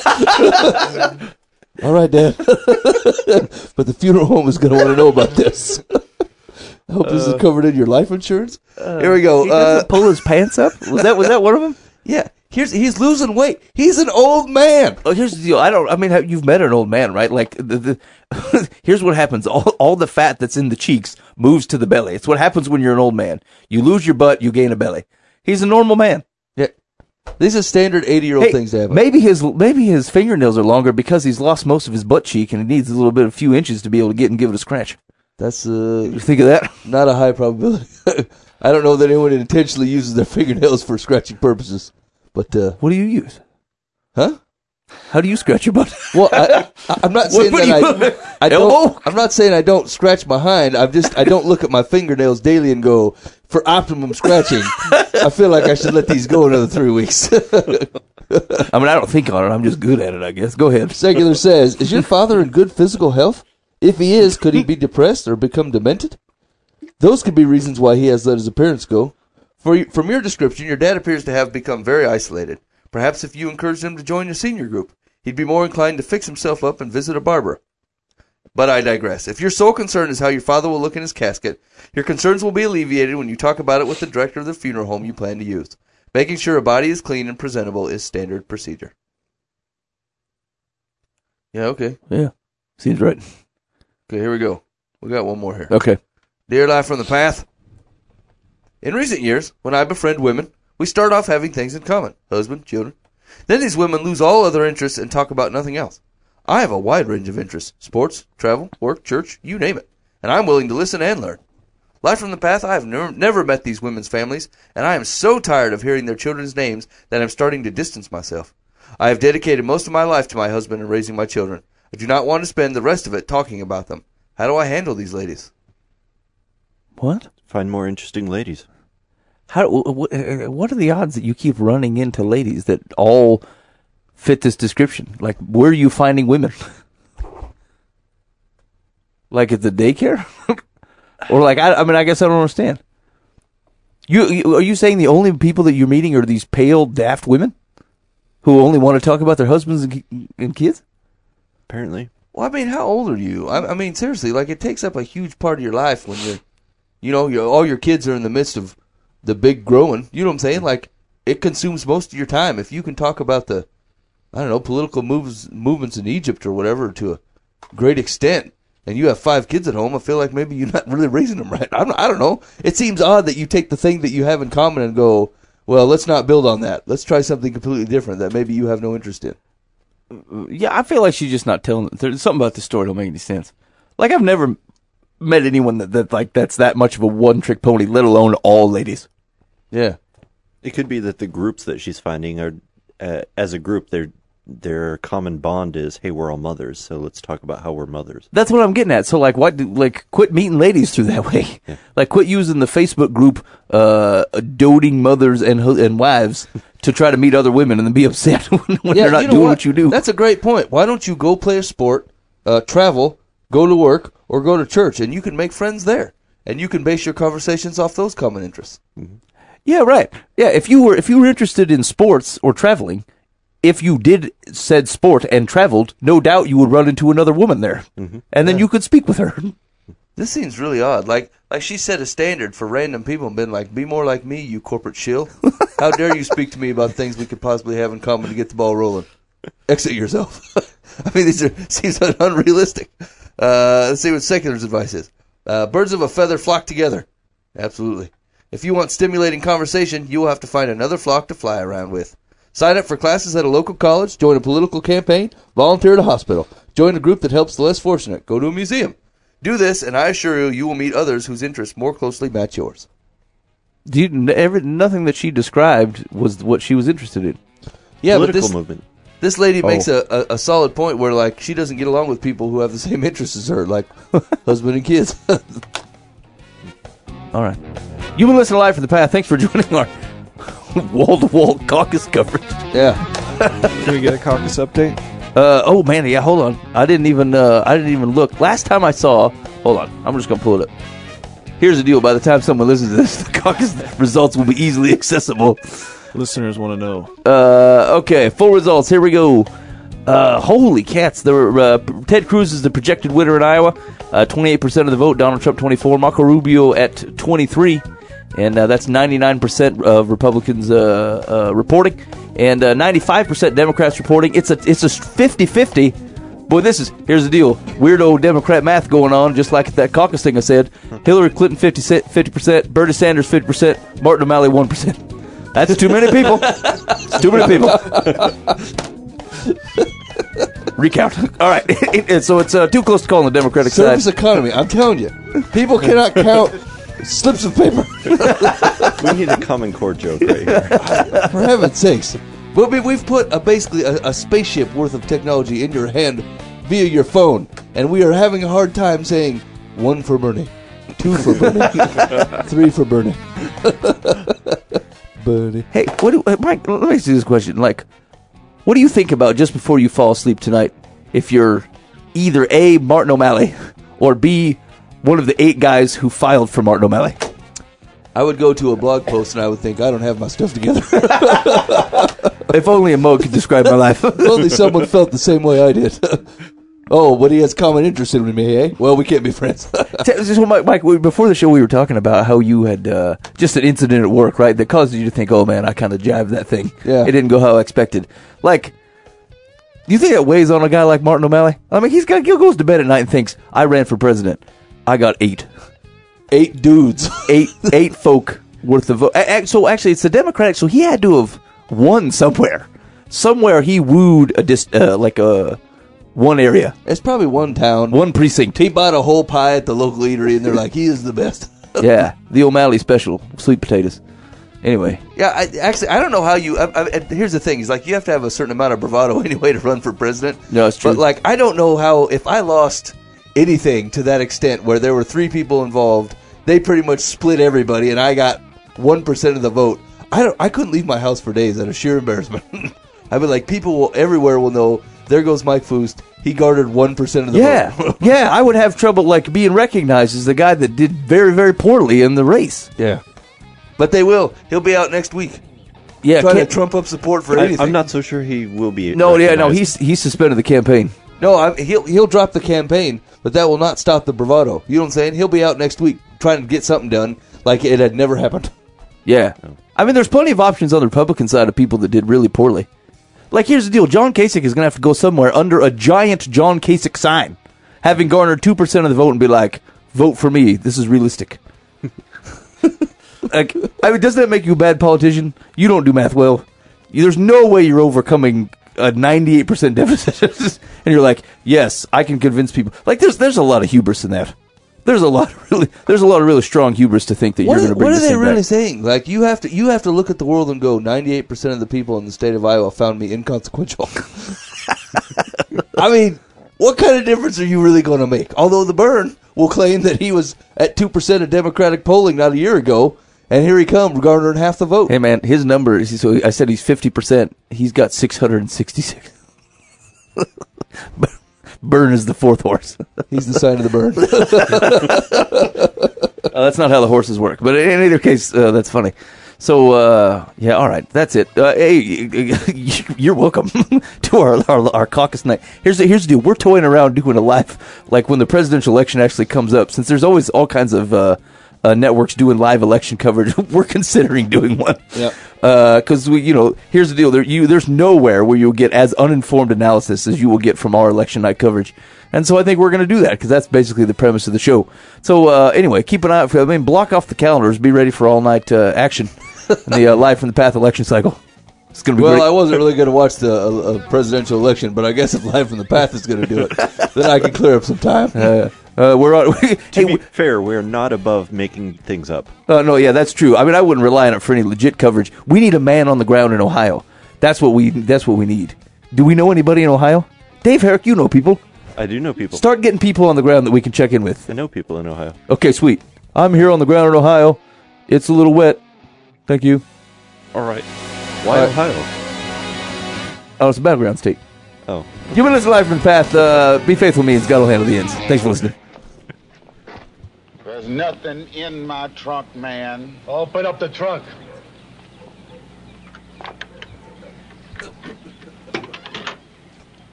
"All right, Dad." But the funeral home is going to want to know about this. I hope this is covered in your life insurance. Here we go. He doesn't pull his pants up? Was that one of them? Yeah. He's losing weight. He's an old man. Oh, here's the deal. You've met an old man, right? Like, here's what happens. All the fat that's in the cheeks moves to the belly. It's what happens when you're an old man. You lose your butt, you gain a belly. He's a normal man. Yeah. These are standard 80-year-old things to happen. Maybe his fingernails are longer because he's lost most of his butt cheek and he needs a few inches to be able to give it a scratch. That's you think of that? Not a high probability. I don't know that anyone intentionally uses their fingernails for scratching purposes. But what do you use? Huh? How do you scratch your butt? Well, I'm not saying I don't. I'm not saying I don't scratch my hind. I don't look at my fingernails daily and go, for optimum scratching, I feel like I should let these go another 3 weeks. I don't think on it. I'm just good at it, I guess. Go ahead. Secular says, "Is your father in good physical health? If he is, could he be depressed or become demented? Those could be reasons why he has let his appearance go. From your description, your dad appears to have become very isolated. Perhaps if you encouraged him to join a senior group, he'd be more inclined to fix himself up and visit a barber. But I digress. If your sole concern is how your father will look in his casket, your concerns will be alleviated when you talk about it with the director of the funeral home you plan to use. Making sure a body is clean and presentable is standard procedure." Yeah, okay. Yeah, seems right. Okay, here we go. We got one more here. Okay. Dear Life from the Path, in recent years, when I befriend women, we start off having things in common. Husband, children. Then these women lose all other interests and talk about nothing else. I have a wide range of interests. Sports, travel, work, church, you name it. And I'm willing to listen and learn. Life from the Path, I have never met these women's families, and I am so tired of hearing their children's names that I'm starting to distance myself. I have dedicated most of my life to my husband and raising my children. I do not want to spend the rest of it talking about them. How do I handle these ladies? What? Find more interesting ladies. What are the odds that you keep running into ladies that all fit this description? Like, where are you finding women? Like at the daycare? Or like, I guess I don't understand. Are you saying the only people that you're meeting are these pale, daft women who only want to talk about their husbands and kids? Apparently. Well, I mean, how old are you? I mean, seriously, like, it takes up a huge part of your life when all your kids are in the midst of the big growing. You know what I'm saying? Like, it consumes most of your time. If you can talk about the, I don't know, political movements in Egypt or whatever to a great extent, and you have 5 kids at home, I feel like maybe you're not really raising them right. I don't know. It seems odd that you take the thing that you have in common and go, well, let's not build on that. Let's try something completely different that maybe you have no interest in. Yeah, I feel like she's just not telling. There's something about this story that don't make any sense. Like, I've never met anyone that's that much of a one-trick pony, let alone all ladies. Yeah. It could be that the groups that she's finding are, as a group, their common bond is, hey, we're all mothers, so let's talk about how we're mothers. That's what I'm getting at. So, like, quit meeting ladies through that way. Yeah. Like, quit using the Facebook group, doting mothers and wives to try to meet other women and then be upset when they're not doing what you do. That's a great point. Why don't you go play a sport, travel, go to work, or go to church, and you can make friends there, and you can base your conversations off those common interests. Mm-hmm. Yeah, right. Yeah, if you were interested in sports or traveling, if you did said sport and traveled, no doubt you would run into another woman there, and then you could speak with her. This seems really odd. Like she set a standard for random people and been like, be more like me, you corporate shill. How dare you speak to me about things we could possibly have in common to get the ball rolling? Exit yourself. I mean, seems unrealistic. Let's see what secular's advice is. Birds of a feather flock together. Absolutely. If you want stimulating conversation, you will have to find another flock to fly around with. Sign up for classes at a local college, join a political campaign, volunteer at a hospital, join a group that helps the less fortunate, go to a museum. Do this, and I assure you, you will meet others whose interests more closely match yours. Nothing that she described was what she was interested in. Yeah, political movement. This lady makes a solid point where, like, she doesn't get along with people who have the same interests as her, like husband and kids. All right. You've been listening live from the path. Thanks for joining our wall-to-wall caucus coverage. Yeah. Can we get a caucus update? Oh man, yeah. Hold on. I didn't even look. Last time I saw. Hold on. I'm just gonna pull it up. Here's the deal. By the time someone listens to this, the caucus results will be easily accessible. Listeners want to know. Okay. Full results. Here we go. Holy cats! Ted Cruz is the projected winner in Iowa. 28% of the vote. Donald Trump 24. Marco Rubio at 23. And that's 99% of Republicans reporting, and 95% Democrats reporting. It's a 50-50. Boy, here's the deal. Weirdo Democrat math going on, just like that caucus thing I said. Hillary Clinton 50%, Bernie Sanders 50%, Martin O'Malley 1%. That's too many people. It's too many people. Recount. All right. So it's too close to call on the Democratic Service side. economy. I'm telling you, people cannot count slips of paper. We need a Common Core joke right here. For heaven's sakes. We've put basically a spaceship worth of technology in your hand via your phone, and we are having a hard time saying 1 for Bernie, 2 for Bernie, 3 for Bernie. Bernie. Hey, Mike, let me ask you this question. Like, what do you think about just before you fall asleep tonight if you're either A, Martin O'Malley, or B, one of the 8 guys who filed for Martin O'Malley? I would go to a blog post and I would think, I don't have my stuff together. If only a mug could describe my life. If only someone felt the same way I did. Oh, but he has common interest in me, eh? Well, we can't be friends. Mike, before the show we were talking about how you had just an incident at work, right, that caused you to think, oh man, I kind of jived that thing. Yeah. It didn't go how I expected. Like, do you think that weighs on a guy like Martin O'Malley? I mean, he goes to bed at night and thinks, I ran for president. I got 8. 8 dudes. 8 folk worth of vote. So actually, it's the Democratic, so he had to have won somewhere. Somewhere he wooed one area. It's probably one town. One precinct. He bought a whole pie at the local eatery, and they're like, he is the best. Yeah, the O'Malley special, sweet potatoes. Anyway. Yeah, I don't know how you... here's the thing. Is like you have to have a certain amount of bravado anyway to run for president. No, it's true. But like, I don't know how... If I lost anything to that extent where there were 3 people involved, they pretty much split everybody, and I got 1% of the vote. I couldn't leave my house for days out of sheer embarrassment. I'd be like, people everywhere will know. There goes Mike Foost. He garnered 1% of the vote. Yeah, I would have trouble like being recognized as the guy that did very, very poorly in the race. Yeah, but they will. He'll be out next week. Yeah, trying to trump up support for anything. I'm not so sure he will be. No, he's suspended the campaign. No, he'll drop the campaign, but that will not stop the bravado. You know what I'm saying? He'll be out next week trying to get something done like it had never happened. Yeah. I mean, there's plenty of options on the Republican side of people that did really poorly. Like, here's the deal. John Kasich is going to have to go somewhere under a giant John Kasich sign, having garnered 2% of the vote and be like, vote for me. This is realistic. Like, I mean, doesn't that make you a bad politician? You don't do math well. There's no way you're overcoming a 98% deficit. And you're like, yes, I can convince people. Like, there's a lot of hubris in that. There's a lot of really strong hubris to think that you're going to bring this thing back. What are they really saying? Like, you have to look at the world and go, 98% of the people in the state of Iowa found me inconsequential. I mean, what kind of difference are you really going to make? Although the Byrne will claim that he was at 2% of Democratic polling not a year ago, and here he comes, garnering half the vote. Hey, man, his number, so I said he's 50%. He's got 666. Byrne is the fourth horse. He's the sign of the Byrne. That's not how the horses work. But in either case, that's funny. So, yeah, all right. That's it. Hey, you're welcome to our caucus night. Here's the deal. We're toying around doing a live, like when the presidential election actually comes up, since there's always all kinds of networks doing live election coverage. We're considering doing one. Yeah. Because here's the deal. There's nowhere where you'll get as uninformed analysis as you will get from our election night coverage. And so I think we're going to do that because that's basically the premise of the show. So anyway, keep an eye out for. Block off the calendars. Be ready for all night action in the Live from the Path election cycle. It's going to be great. I wasn't really going to watch the presidential election, but I guess if Live from the Path is going to do it, then I can clear up some time. We're on. To be fair, we're not above making things up. No, yeah, that's true. I mean, I wouldn't rely on it for any legit coverage. We need a man on the ground in Ohio. That's what we need. Do we know anybody in Ohio? Dave Herrick, you know people. I do know people. Start getting people on the ground that we can check in with. I know people in Ohio. Okay, sweet. I'm here on the ground in Ohio. It's a little wet. Thank you. All right. Why Ohio? Oh, it's a battleground state. Oh. You've been listening Live from the Path. Be faithful to me, and God will handle the ends. Thanks for listening. There's nothing in my trunk, man. Open up the trunk.